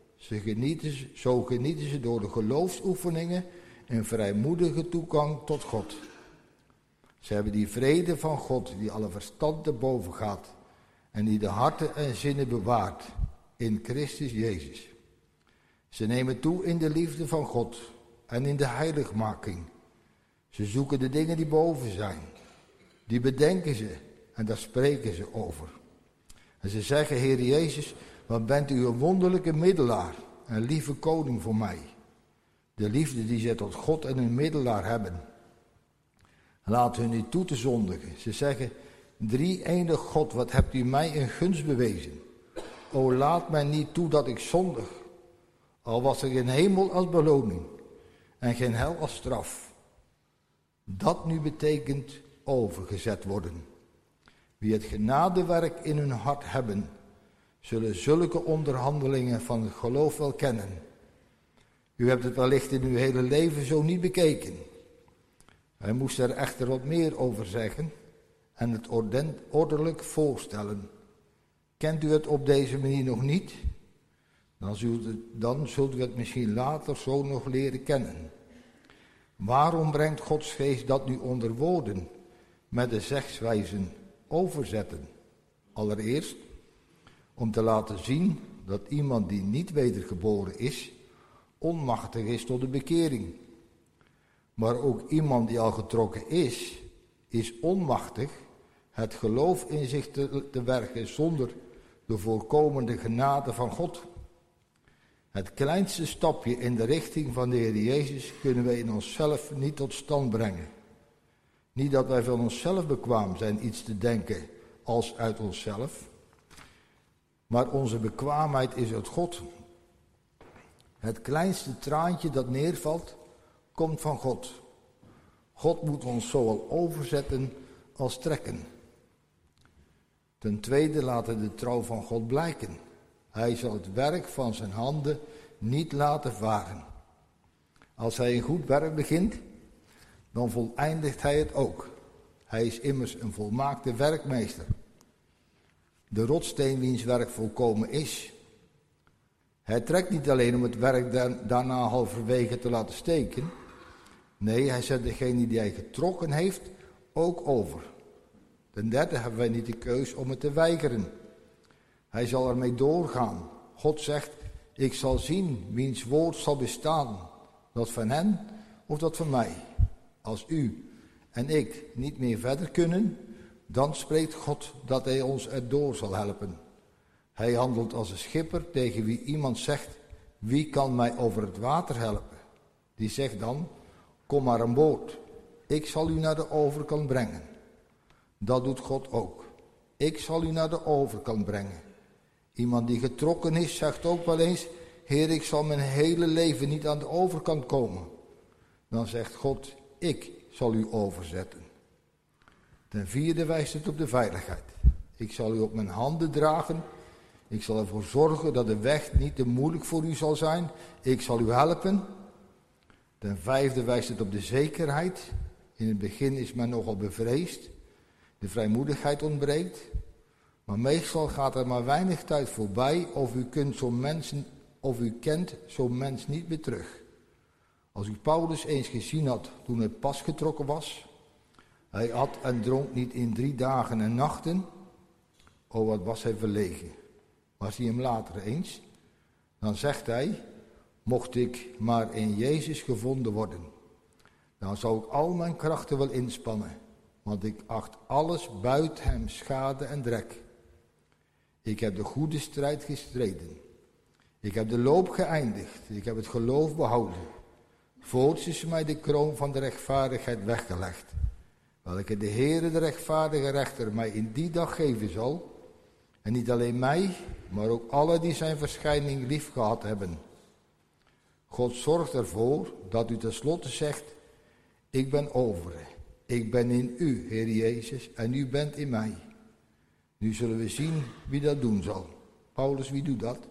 B: Zo genieten ze door de geloofsoefeningen een vrijmoedige toegang tot God. Ze hebben die vrede van God die alle verstand te boven gaat en die de harten en zinnen bewaart in Christus Jezus. Ze nemen toe in de liefde van God en in de heiligmaking. Ze zoeken de dingen die boven zijn. Die bedenken ze en daar spreken ze over. En ze zeggen: Heer Jezus, wat bent u een wonderlijke middelaar en lieve koning voor mij. De liefde die zij tot God en hun middelaar hebben. Laat hun niet toe te zondigen. Ze zeggen: Drie-enig God, wat hebt u mij een gunst bewezen. O, laat mij niet toe dat ik zondig. Al was er geen hemel als beloning en geen hel als straf. Dat nu betekent overgezet worden. Wie het genadewerk in hun hart hebben, zullen zulke onderhandelingen van het geloof wel kennen. U hebt het wellicht in uw hele leven zo niet bekeken. Hij moest er echter wat meer over zeggen en het ordelijk voorstellen. Kent u het op deze manier nog niet? Dan zult u het misschien later zo nog leren kennen. Waarom brengt Gods geest dat nu onder woorden, met de zegswijzen overzetten? Allereerst, om te laten zien dat iemand die niet wedergeboren is, onmachtig is tot de bekering. Maar ook iemand die al getrokken is onmachtig het geloof in zich te werken zonder de voorkomende genade van God. Het kleinste stapje in de richting van de Heer Jezus kunnen wij in onszelf niet tot stand brengen. Niet dat wij van onszelf bekwaam zijn iets te denken als uit onszelf, maar onze bekwaamheid is uit God. Het kleinste traantje dat neervalt, komt van God. God moet ons zowel overzetten als trekken. Ten tweede laten de trouw van God blijken. Hij zal het werk van zijn handen niet laten varen. Als hij een goed werk begint, dan voleindigt hij het ook. Hij is immers een volmaakte werkmeester. De rotssteen wiens werk volkomen is. Hij trekt niet alleen om het werk daarna halverwege te laten steken. Nee, hij zet degene die hij getrokken heeft ook over. Ten derde hebben wij niet de keus om het te weigeren. Hij zal ermee doorgaan. God zegt: ik zal zien wiens woord zal bestaan. Dat van hen of dat van mij. Als u en ik niet meer verder kunnen, dan spreekt God dat hij ons erdoor zal helpen. Hij handelt als een schipper tegen wie iemand zegt: wie kan mij over het water helpen? Die zegt dan: kom maar aan boord. Ik zal u naar de overkant brengen. Dat doet God ook. Ik zal u naar de overkant brengen. Iemand die getrokken is, zegt ook wel eens: Heer, ik zal mijn hele leven niet aan de overkant komen. Dan zegt God: ik zal u overzetten. Ten vierde wijst het op de veiligheid. Ik zal u op mijn handen dragen. Ik zal ervoor zorgen dat de weg niet te moeilijk voor u zal zijn. Ik zal u helpen. Ten vijfde wijst het op de zekerheid. In het begin is men nogal bevreesd. De vrijmoedigheid ontbreekt. Maar meestal gaat er maar weinig tijd voorbij of u kent zo'n mens niet meer terug. Als u Paulus eens gezien had toen hij pas getrokken was. Hij at en dronk niet in 3 dagen en nachten. Oh, wat was hij verlegen. Maar zie hem later eens. Dan zegt hij, mocht ik maar in Jezus gevonden worden, dan zou ik al mijn krachten wel inspannen, want ik acht alles buiten hem schade en drek. Ik heb de goede strijd gestreden. Ik heb de loop geëindigd. Ik heb het geloof behouden. Voorts is mij de kroon van de rechtvaardigheid weggelegd, welke de Heere, de rechtvaardige rechter, mij in die dag geven zal. En niet alleen mij, maar ook alle die zijn verschijning lief gehad hebben. God zorgt ervoor dat u tenslotte zegt, ik ben over. Ik ben in u, Heer Jezus, en u bent in mij. Nu zullen we zien wie dat doen zal. Paulus, wie doet dat?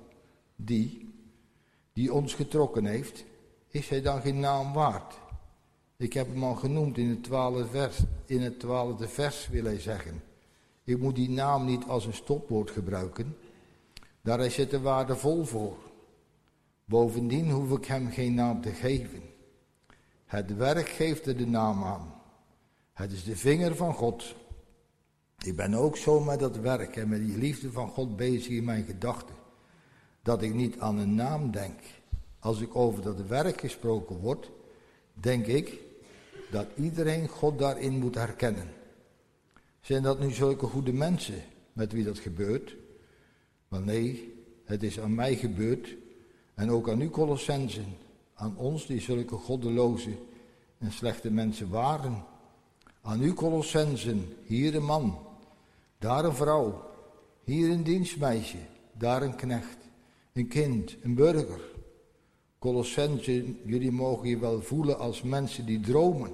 B: Die ons getrokken heeft. Is hij dan geen naam waard? Ik heb hem al genoemd in het 12e vers. In het 12e vers wil hij zeggen. Ik moet die naam niet als een stopwoord gebruiken. Daar is het te waardevol voor. Bovendien hoef ik hem geen naam te geven. Het werk geeft er de naam aan. Het is de vinger van God. Ik ben ook zo met dat werk en met die liefde van God bezig in mijn gedachten, dat ik niet aan een naam denk. Als ik over dat werk gesproken wordt, denk ik dat iedereen God daarin moet herkennen. Zijn dat nu zulke goede mensen met wie dat gebeurt? Wel nee, het is aan mij gebeurd en ook aan u Colossensen, aan ons die zulke goddeloze en slechte mensen waren. Aan u Colossensen, hier een man, daar een vrouw, hier een dienstmeisje, daar een knecht, een kind, een burger. Colossensen, jullie mogen je wel voelen als mensen die dromen.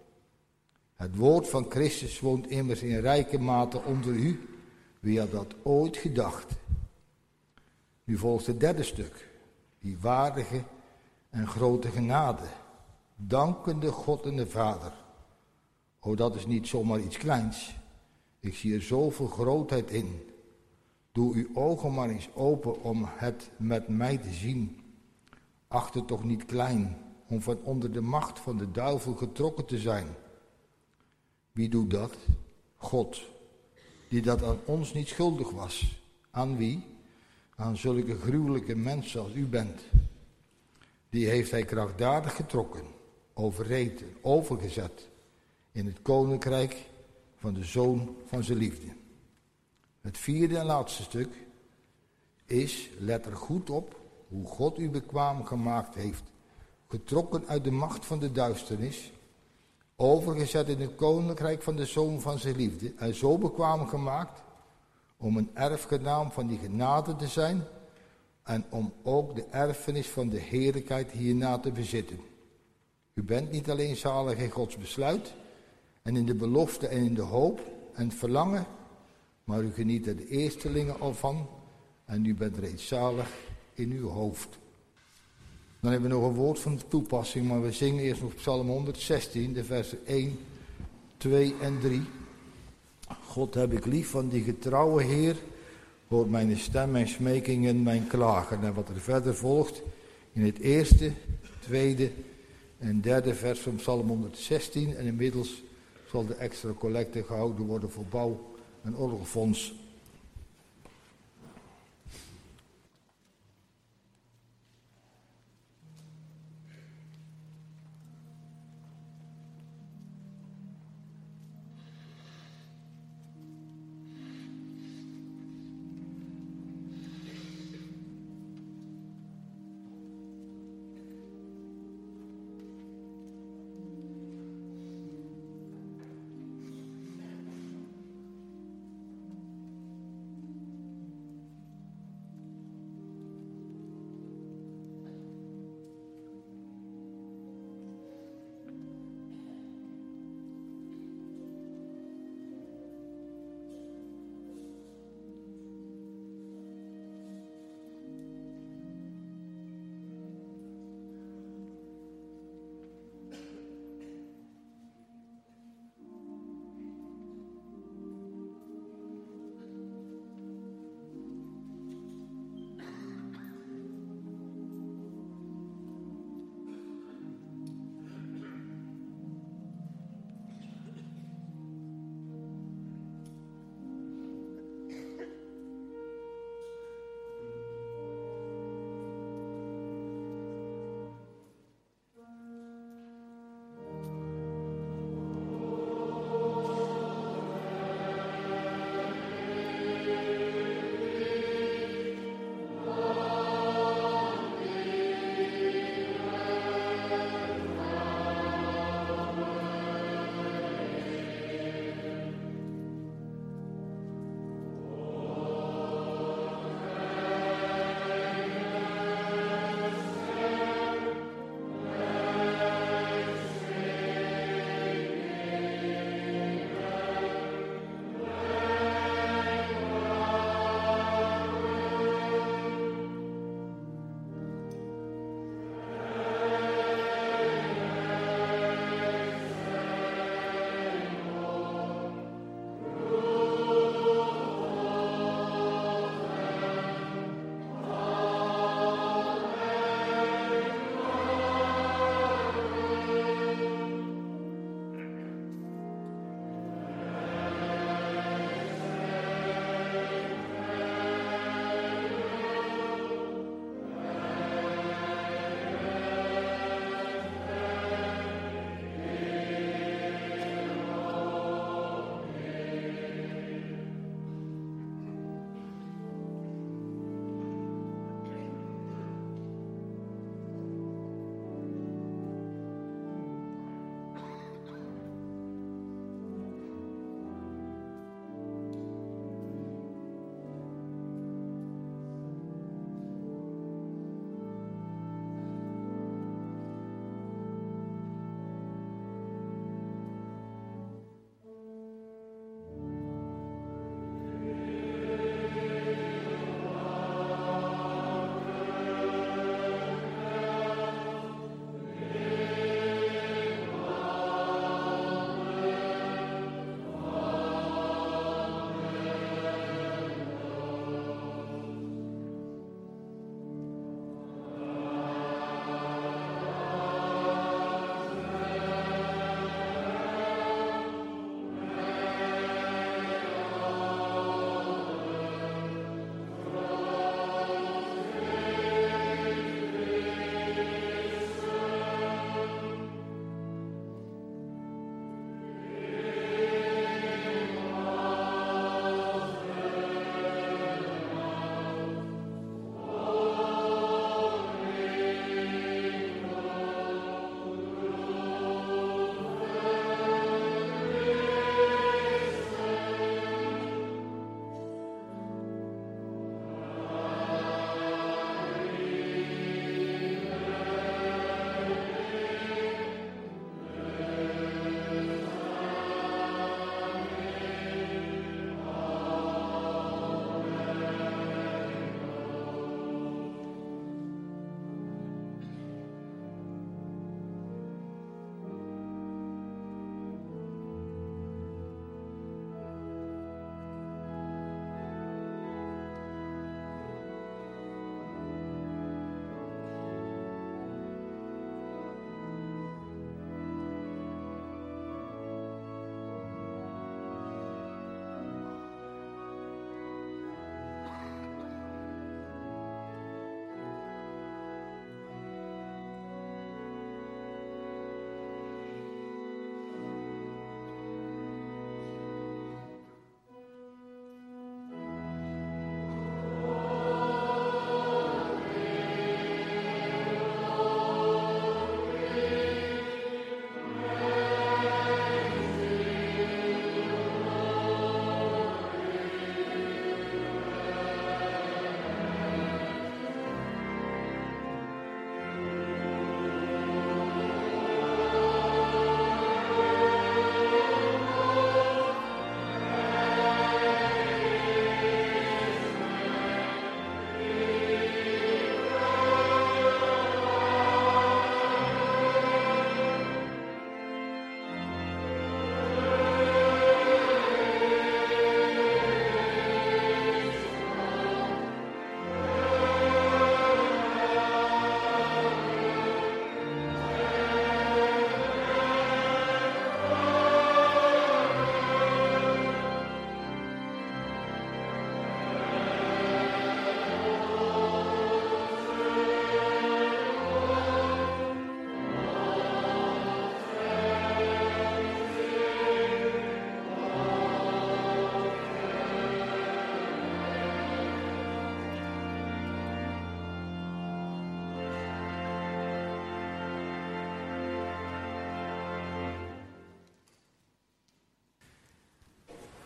B: Het woord van Christus woont immers in rijke mate onder u. Wie had dat ooit gedacht? Nu volgt het derde stuk. Die waardige en grote genade. Dankende God en de Vader. Oh, dat is niet zomaar iets kleins. Ik zie er zoveel grootheid in. Doe uw ogen maar eens open om het met mij te zien. Acht het toch niet klein om van onder de macht van de duivel getrokken te zijn. Wie doet dat? God, die dat aan ons niet schuldig was. Aan wie? Aan zulke gruwelijke mensen als u bent. Die heeft hij krachtdadig getrokken, overreden, overgezet in het koninkrijk van de Zoon van zijn liefde. Het vierde en laatste stuk is, let er goed op, hoe God u bekwaam gemaakt heeft, getrokken uit de macht van de duisternis, overgezet in het koninkrijk van de Zoon van zijn liefde en zo bekwaam gemaakt om een erfgenaam van die genade te zijn en om ook de erfenis van de heerlijkheid hierna te bezitten. U bent niet alleen zalig in Gods besluit en in de belofte en in de hoop en het verlangen, maar u geniet er de eerstelingen al van en u bent reeds zalig in uw hoofd. Dan hebben we nog een woord van de toepassing, maar we zingen eerst nog Psalm 116, de versen 1, 2 en 3. God heb ik lief van die getrouwe Heer, hoort mijn stem, mijn smekingen, mijn klagen. En wat er verder volgt in het eerste, tweede en derde vers van Psalm 116. En inmiddels zal de extra collecte gehouden worden voor bouw- en orgelfonds.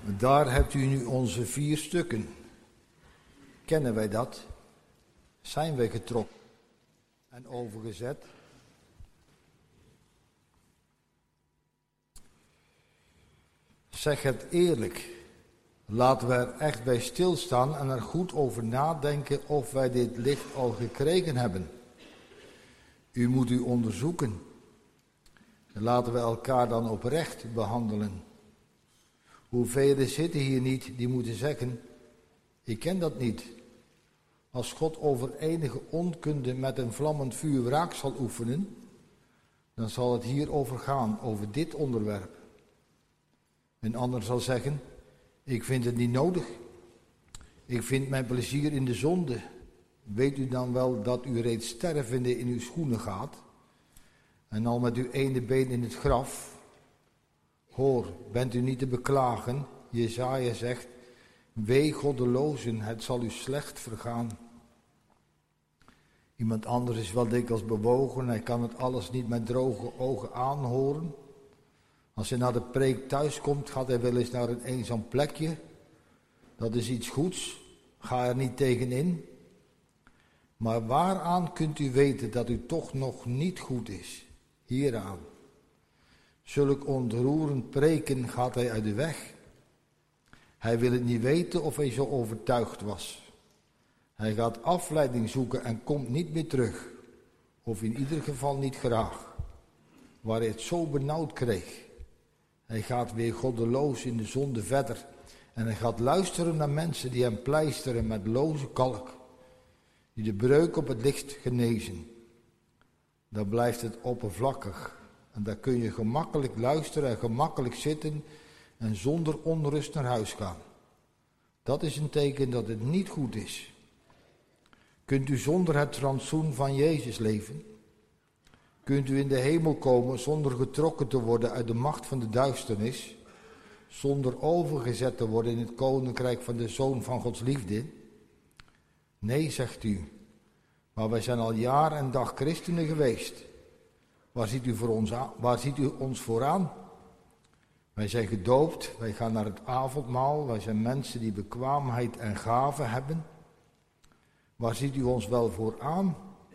B: Daar hebt u nu onze 4 stukken. Kennen wij dat? Zijn wij getrokken en overgezet? Zeg het eerlijk. Laten we er echt bij stilstaan en er goed over nadenken of wij dit licht al gekregen hebben. U moet u onderzoeken. Laten we elkaar dan oprecht behandelen. Hoeveel zitten hier niet die moeten zeggen, ik ken dat niet. Als God over enige onkunde met een vlammend vuur wraak zal oefenen, dan zal het hierover gaan, over dit onderwerp. Een ander zal zeggen, ik vind het niet nodig. Ik vind mijn plezier in de zonde. Weet u dan wel dat u reeds stervende in uw schoenen gaat en al met uw ene been in het graf? Hoor, bent u niet te beklagen? Jesaja zegt, wee goddelozen, het zal u slecht vergaan. Iemand anders is wel dikwijls bewogen, hij kan het alles niet met droge ogen aanhoren. Als hij naar de preek thuis komt, gaat hij wel eens naar een eenzaam plekje. Dat is iets goeds, ga er niet tegenin. Maar waaraan kunt u weten dat u toch nog niet goed is? Hieraan. Zulk ontroerend preken gaat hij uit de weg. Hij wil het niet weten of hij zo overtuigd was. Hij gaat afleiding zoeken en komt niet meer terug. Of in ieder geval niet graag. Waar hij het zo benauwd kreeg. Hij gaat weer goddeloos in de zonde verder. En hij gaat luisteren naar mensen die hem pleisteren met loze kalk. Die de breuk op het licht genezen. Dan blijft het oppervlakkig. En daar kun je gemakkelijk luisteren en gemakkelijk zitten en zonder onrust naar huis gaan. Dat is een teken dat het niet goed is. Kunt u zonder het rantsoen van Jezus leven? Kunt u in de hemel komen zonder getrokken te worden uit de macht van de duisternis? Zonder overgezet te worden in het koninkrijk van de Zoon van Gods liefde? Nee, zegt u. Maar wij zijn al jaar en dag christenen geweest. Waar ziet u ons vooraan? Wij zijn gedoopt, wij gaan naar het avondmaal, wij zijn mensen die bekwaamheid en gave hebben. Waar ziet u ons wel vooraan?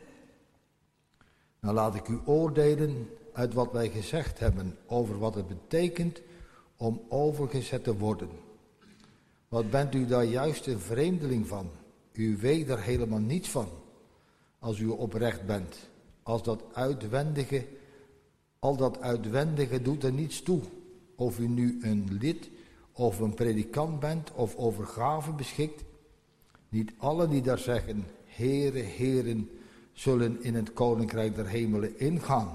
B: Nou laat ik u oordelen uit wat wij gezegd hebben over wat het betekent om overgezet te worden. Wat bent u daar juist een vreemdeling van? U weet er helemaal niets van, als u oprecht bent. Al dat uitwendige doet er niets toe. Of u nu een lid of een predikant bent of over gaven beschikt. Niet allen die daar zeggen, Heere, Heeren, zullen in het koninkrijk der hemelen ingaan.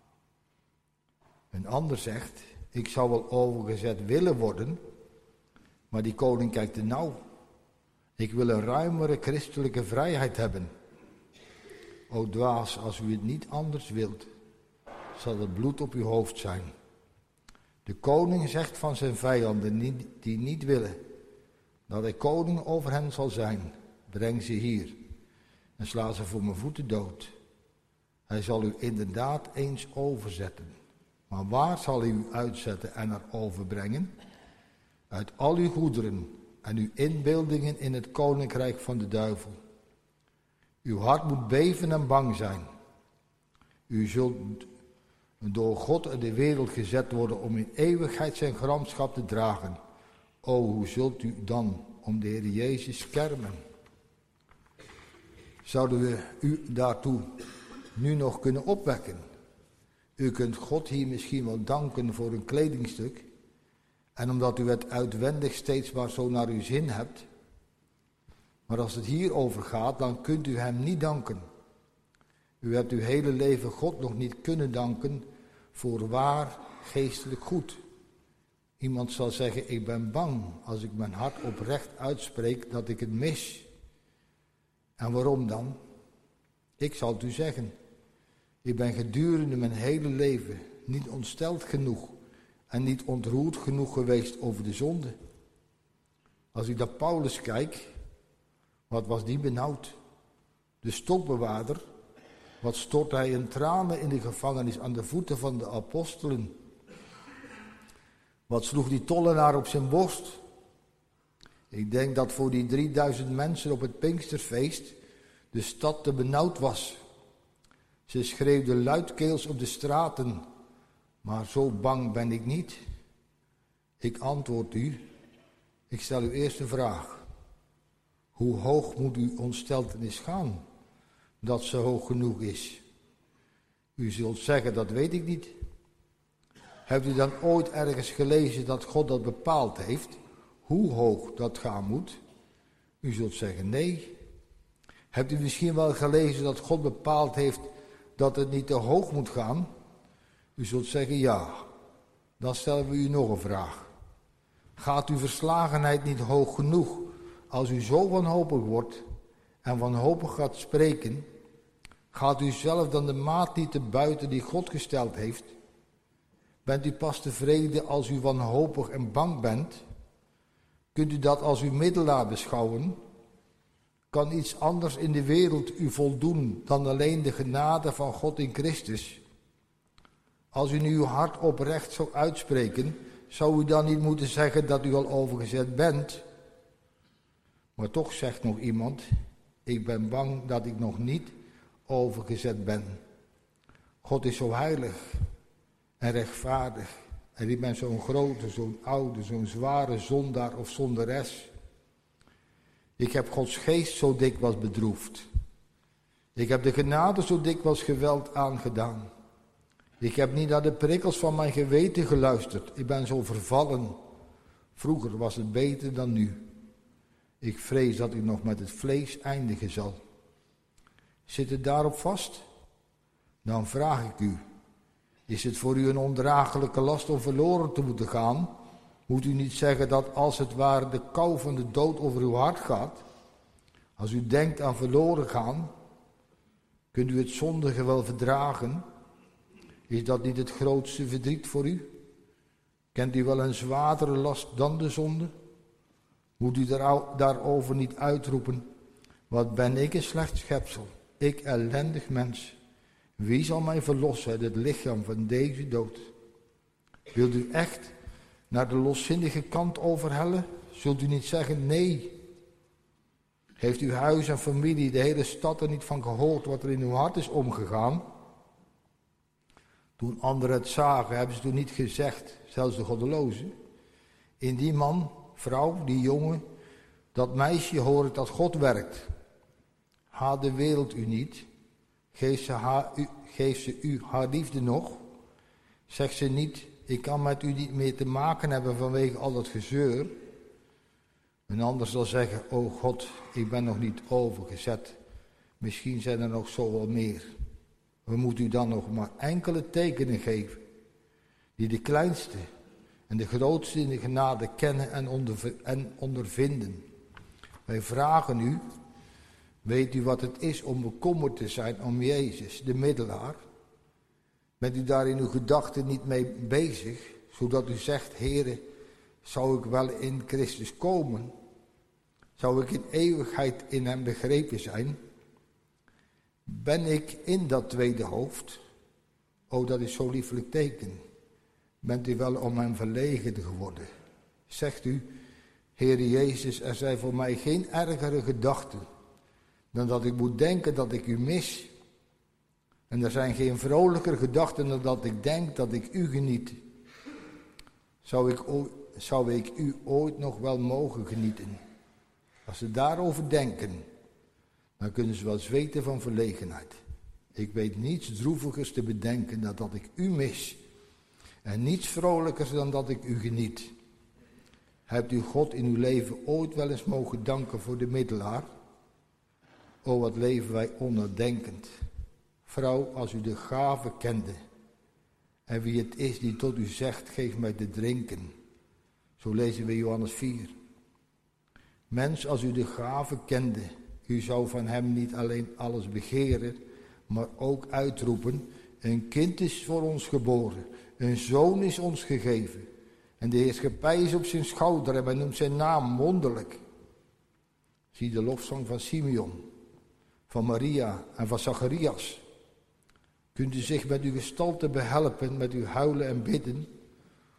B: Een ander zegt, ik zou wel overgezet willen worden, maar die koning kijkt te nauw. Ik wil een ruimere christelijke vrijheid hebben. O dwaas, als u het niet anders wilt, zal het bloed op uw hoofd zijn. De koning zegt van zijn vijanden die niet willen dat hij koning over hen zal zijn, breng ze hier en sla ze voor mijn voeten dood. Hij zal u inderdaad eens overzetten. Maar waar zal hij u uitzetten en er overbrengen? Uit al uw goederen en uw inbeeldingen in het koninkrijk van de duivel. Uw hart moet beven en bang zijn. U zult door God in de wereld gezet worden om in eeuwigheid zijn gramschap te dragen. O, hoe zult u dan om de Heer Jezus kermen? Zouden we u daartoe nu nog kunnen opwekken? U kunt God hier misschien wel danken voor een kledingstuk. En omdat u het uitwendig steeds maar zo naar uw zin hebt. Maar als het hierover gaat, dan kunt u hem niet danken. U hebt uw hele leven God nog niet kunnen danken voor waar geestelijk goed. Iemand zal zeggen, ik ben bang als ik mijn hart oprecht uitspreek dat ik het mis. En waarom dan? Ik zal het u zeggen. Ik ben gedurende mijn hele leven niet ontsteld genoeg en niet ontroerd genoeg geweest over de zonde. Als ik naar Paulus kijk, wat was die benauwd? De stokbewaarder, wat stort hij in tranen in de gevangenis aan de voeten van de apostelen. Wat sloeg die tollenaar op zijn borst? Ik denk dat voor die 3000 mensen op het Pinksterfeest de stad te benauwd was. Ze schreeuwden luidkeels op de straten, maar zo bang ben ik niet. Ik antwoord u, ik stel u eerst een vraag. Hoe hoog moet uw ontsteltenis gaan, dat ze hoog genoeg is? U zult zeggen, dat weet ik niet. Hebt u dan ooit ergens gelezen dat God dat bepaald heeft, hoe hoog dat gaan moet? U zult zeggen, nee. Hebt u misschien wel gelezen dat God bepaald heeft dat het niet te hoog moet gaan? U zult zeggen, ja. Dan stellen we u nog een vraag. Gaat uw verslagenheid niet hoog genoeg als u zo wanhopig wordt en wanhopig gaat spreken? Gaat u zelf dan de maat niet te buiten die God gesteld heeft? Bent u pas tevreden als u wanhopig en bang bent? Kunt u dat als uw middelaar beschouwen? Kan iets anders in de wereld u voldoen dan alleen de genade van God in Christus? Als u nu uw hart oprecht zou uitspreken, zou u dan niet moeten zeggen dat u al overgezet bent? Maar toch zegt nog iemand, ik ben bang dat ik nog niet overgezet ben. God is zo heilig en rechtvaardig. En ik ben zo'n grote, zo'n oude, zo'n zware zondaar of zondares. Ik heb Gods geest zo dikwijls bedroefd. Ik heb de genade zo dikwijls geweld aangedaan. Ik heb niet naar de prikkels van mijn geweten geluisterd. Ik ben zo vervallen. Vroeger was het beter dan nu. Ik vrees dat ik nog met het vlees eindigen zal. Zit het daarop vast? Dan vraag ik u. Is het voor u een ondraaglijke last om verloren te moeten gaan? Moet u niet zeggen dat als het ware de kou van de dood over uw hart gaat? Als u denkt aan verloren gaan, kunt u het zondige wel verdragen? Is dat niet het grootste verdriet voor u? Kent u wel een zwaardere last dan de zonde? Moet u daarover niet uitroepen, wat ben ik een slecht schepsel, ik ellendig mens. Wie zal mij verlossen uit het lichaam van deze dood? Wilt u echt naar de loszinnige kant overhellen? Zult u niet zeggen nee? Heeft uw huis en familie, de hele stad er niet van gehoord wat er in uw hart is omgegaan? Toen anderen het zagen, hebben ze toen niet gezegd, zelfs de goddelozen. In die man, vrouw, die jongen, dat meisje hoor ik dat God werkt. Haat de wereld u niet. Geeft ze u haar liefde nog? Zegt ze niet, ik kan met u niet meer te maken hebben vanwege al dat gezeur. Een ander zal zeggen, o God, ik ben nog niet overgezet. Misschien zijn er nog zo wel meer. We moeten u dan nog maar enkele tekenen geven, die de kleinste en de grootste in de genade kennen en ondervinden. Wij vragen u, weet u wat het is om bekommerd te zijn om Jezus, de middelaar? Bent u daar in uw gedachten niet mee bezig, zodat u zegt, Heere, zou ik wel in Christus komen? Zou ik in eeuwigheid in hem begrepen zijn? Ben ik in dat tweede hoofd? Oh, dat is zo'n liefelijk teken. Bent u wel om hem verlegen geworden? Zegt u, Heere Jezus, er zijn voor mij geen ergere gedachten dan dat ik moet denken dat ik u mis. En er zijn geen vrolijker gedachten dan dat ik denk dat ik u geniet. Zou ik u ooit nog wel mogen genieten? Als ze daarover denken, dan kunnen ze wel zweten van verlegenheid. Ik weet niets droevigers te bedenken dan dat ik u mis. En niets vrolijkers dan dat ik u geniet. Hebt u God in uw leven ooit wel eens mogen danken voor de middelaar? O, wat leven wij onnadenkend. Vrouw, als u de gave kende en wie het is die tot u zegt, geef mij te drinken. Zo lezen we Johannes 4. Mens, als u de gave kende, u zou van hem niet alleen alles begeren, maar ook uitroepen, een kind is voor ons geboren, een zoon is ons gegeven. En de heerschappij is op zijn schouder en men noemt zijn naam wonderlijk. Zie de lofzang van Simeon, van Maria en van Zacharias. Kunt u zich met uw gestalte behelpen, met uw huilen en bidden?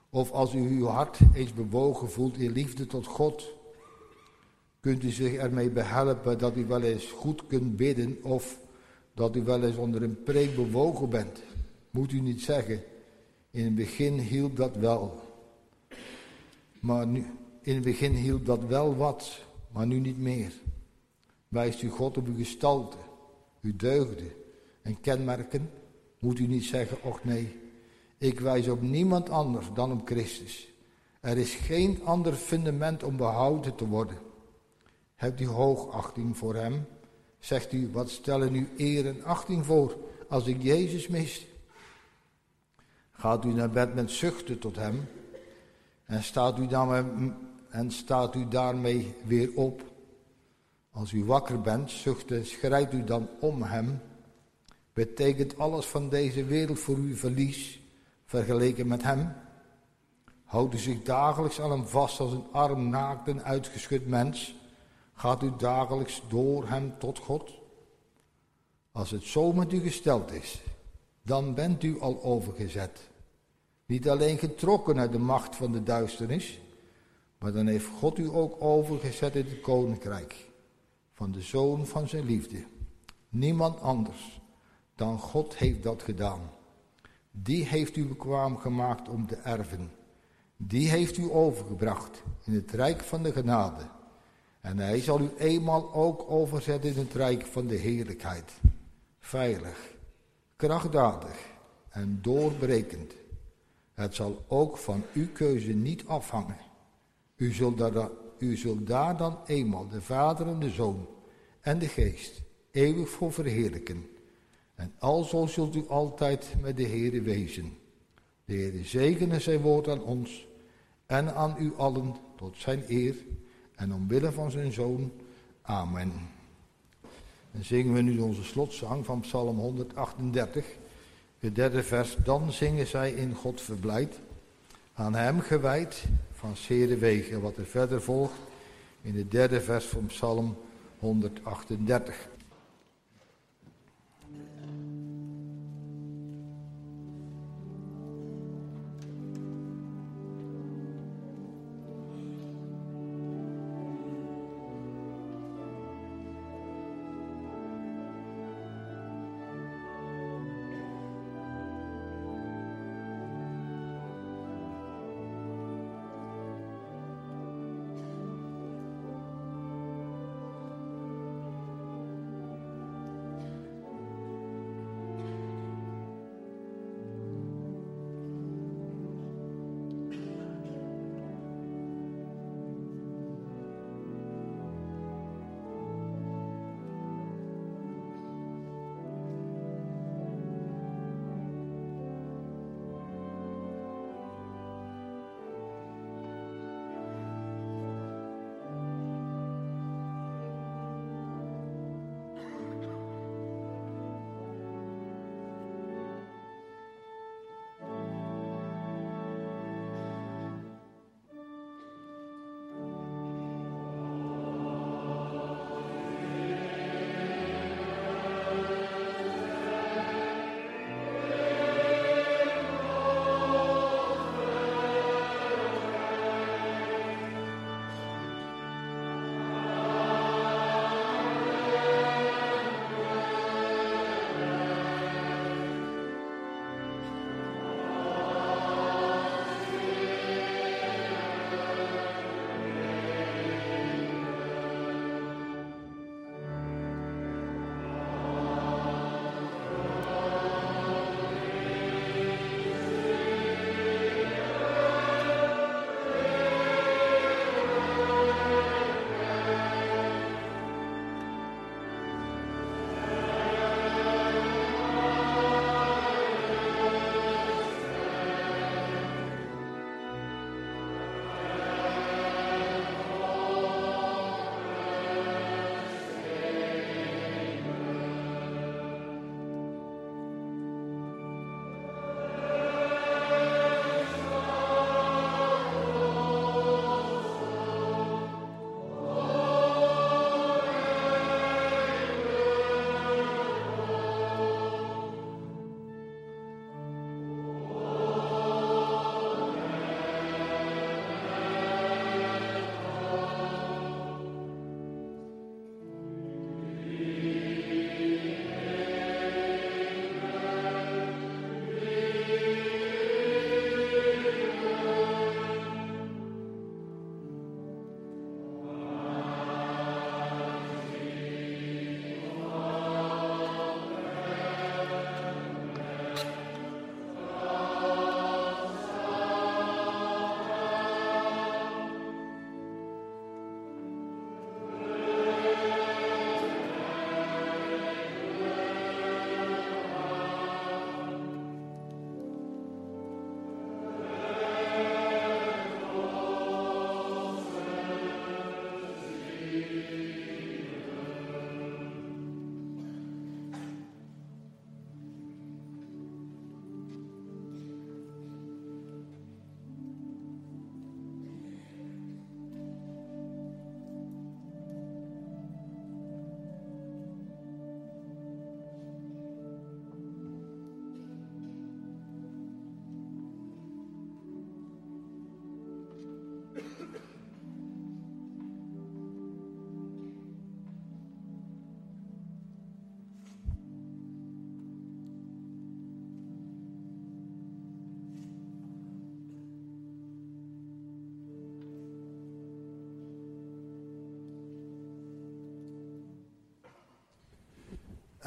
B: Of als u uw hart eens bewogen voelt in liefde tot God, kunt u zich ermee behelpen dat u wel eens goed kunt bidden of dat u wel eens onder een preek bewogen bent. Moet u niet zeggen, in het begin hielp dat wel. Maar nu, in het begin hielp dat wel wat, maar nu niet meer. Wijst u God op uw gestalte, uw deugden en kenmerken, moet u niet zeggen, och nee, ik wijs op niemand anders dan op Christus. Er is geen ander fundament om behouden te worden. Hebt u hoogachting voor hem? Zegt u, wat stellen u eer en achting voor als ik Jezus mis? Gaat u naar bed met zuchten tot hem en staat u daarmee weer op? Als u wakker bent, zuchten, schrijdt u dan om hem? Betekent alles van deze wereld voor u verlies, vergeleken met hem? Houdt u zich dagelijks aan hem vast als een arm, naakt en uitgeschud mens? Gaat u dagelijks door hem tot God? Als het zo met u gesteld is, dan bent u al overgezet. Niet alleen getrokken uit de macht van de duisternis, maar dan heeft God u ook overgezet in het koninkrijk van de Zoon van zijn liefde. Niemand anders dan God heeft dat gedaan. Die heeft u bekwaam gemaakt om te erven. Die heeft u overgebracht in het rijk van de genade. En hij zal u eenmaal ook overzetten in het rijk van de heerlijkheid. Veilig, krachtdadig en doorbrekend. Het zal ook van uw keuze niet afhangen. U zult daar dan eenmaal de Vader en de Zoon en de Geest eeuwig voor verheerlijken. En alzo zult u altijd met de Heere wezen. De Heere zegene zijn woord aan ons en aan u allen tot zijn eer en omwille van zijn Zoon. Amen. Dan zingen we nu onze slotzang van Psalm 138, het derde vers. Dan zingen zij in God verblijd, aan hem gewijd van zere wegen. Wat er verder volgt in het derde vers van Psalm 138.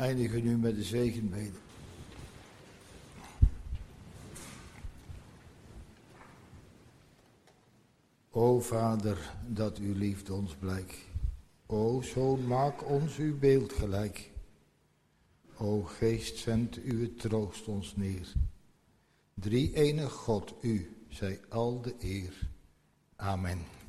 B: eindigen nu met de zegenbede. O Vader, dat uw liefde ons blijkt. O Zoon, maak ons uw beeld gelijk. O Geest, zend uw troost ons neer. Drie-enig God, u zij al de eer. Amen.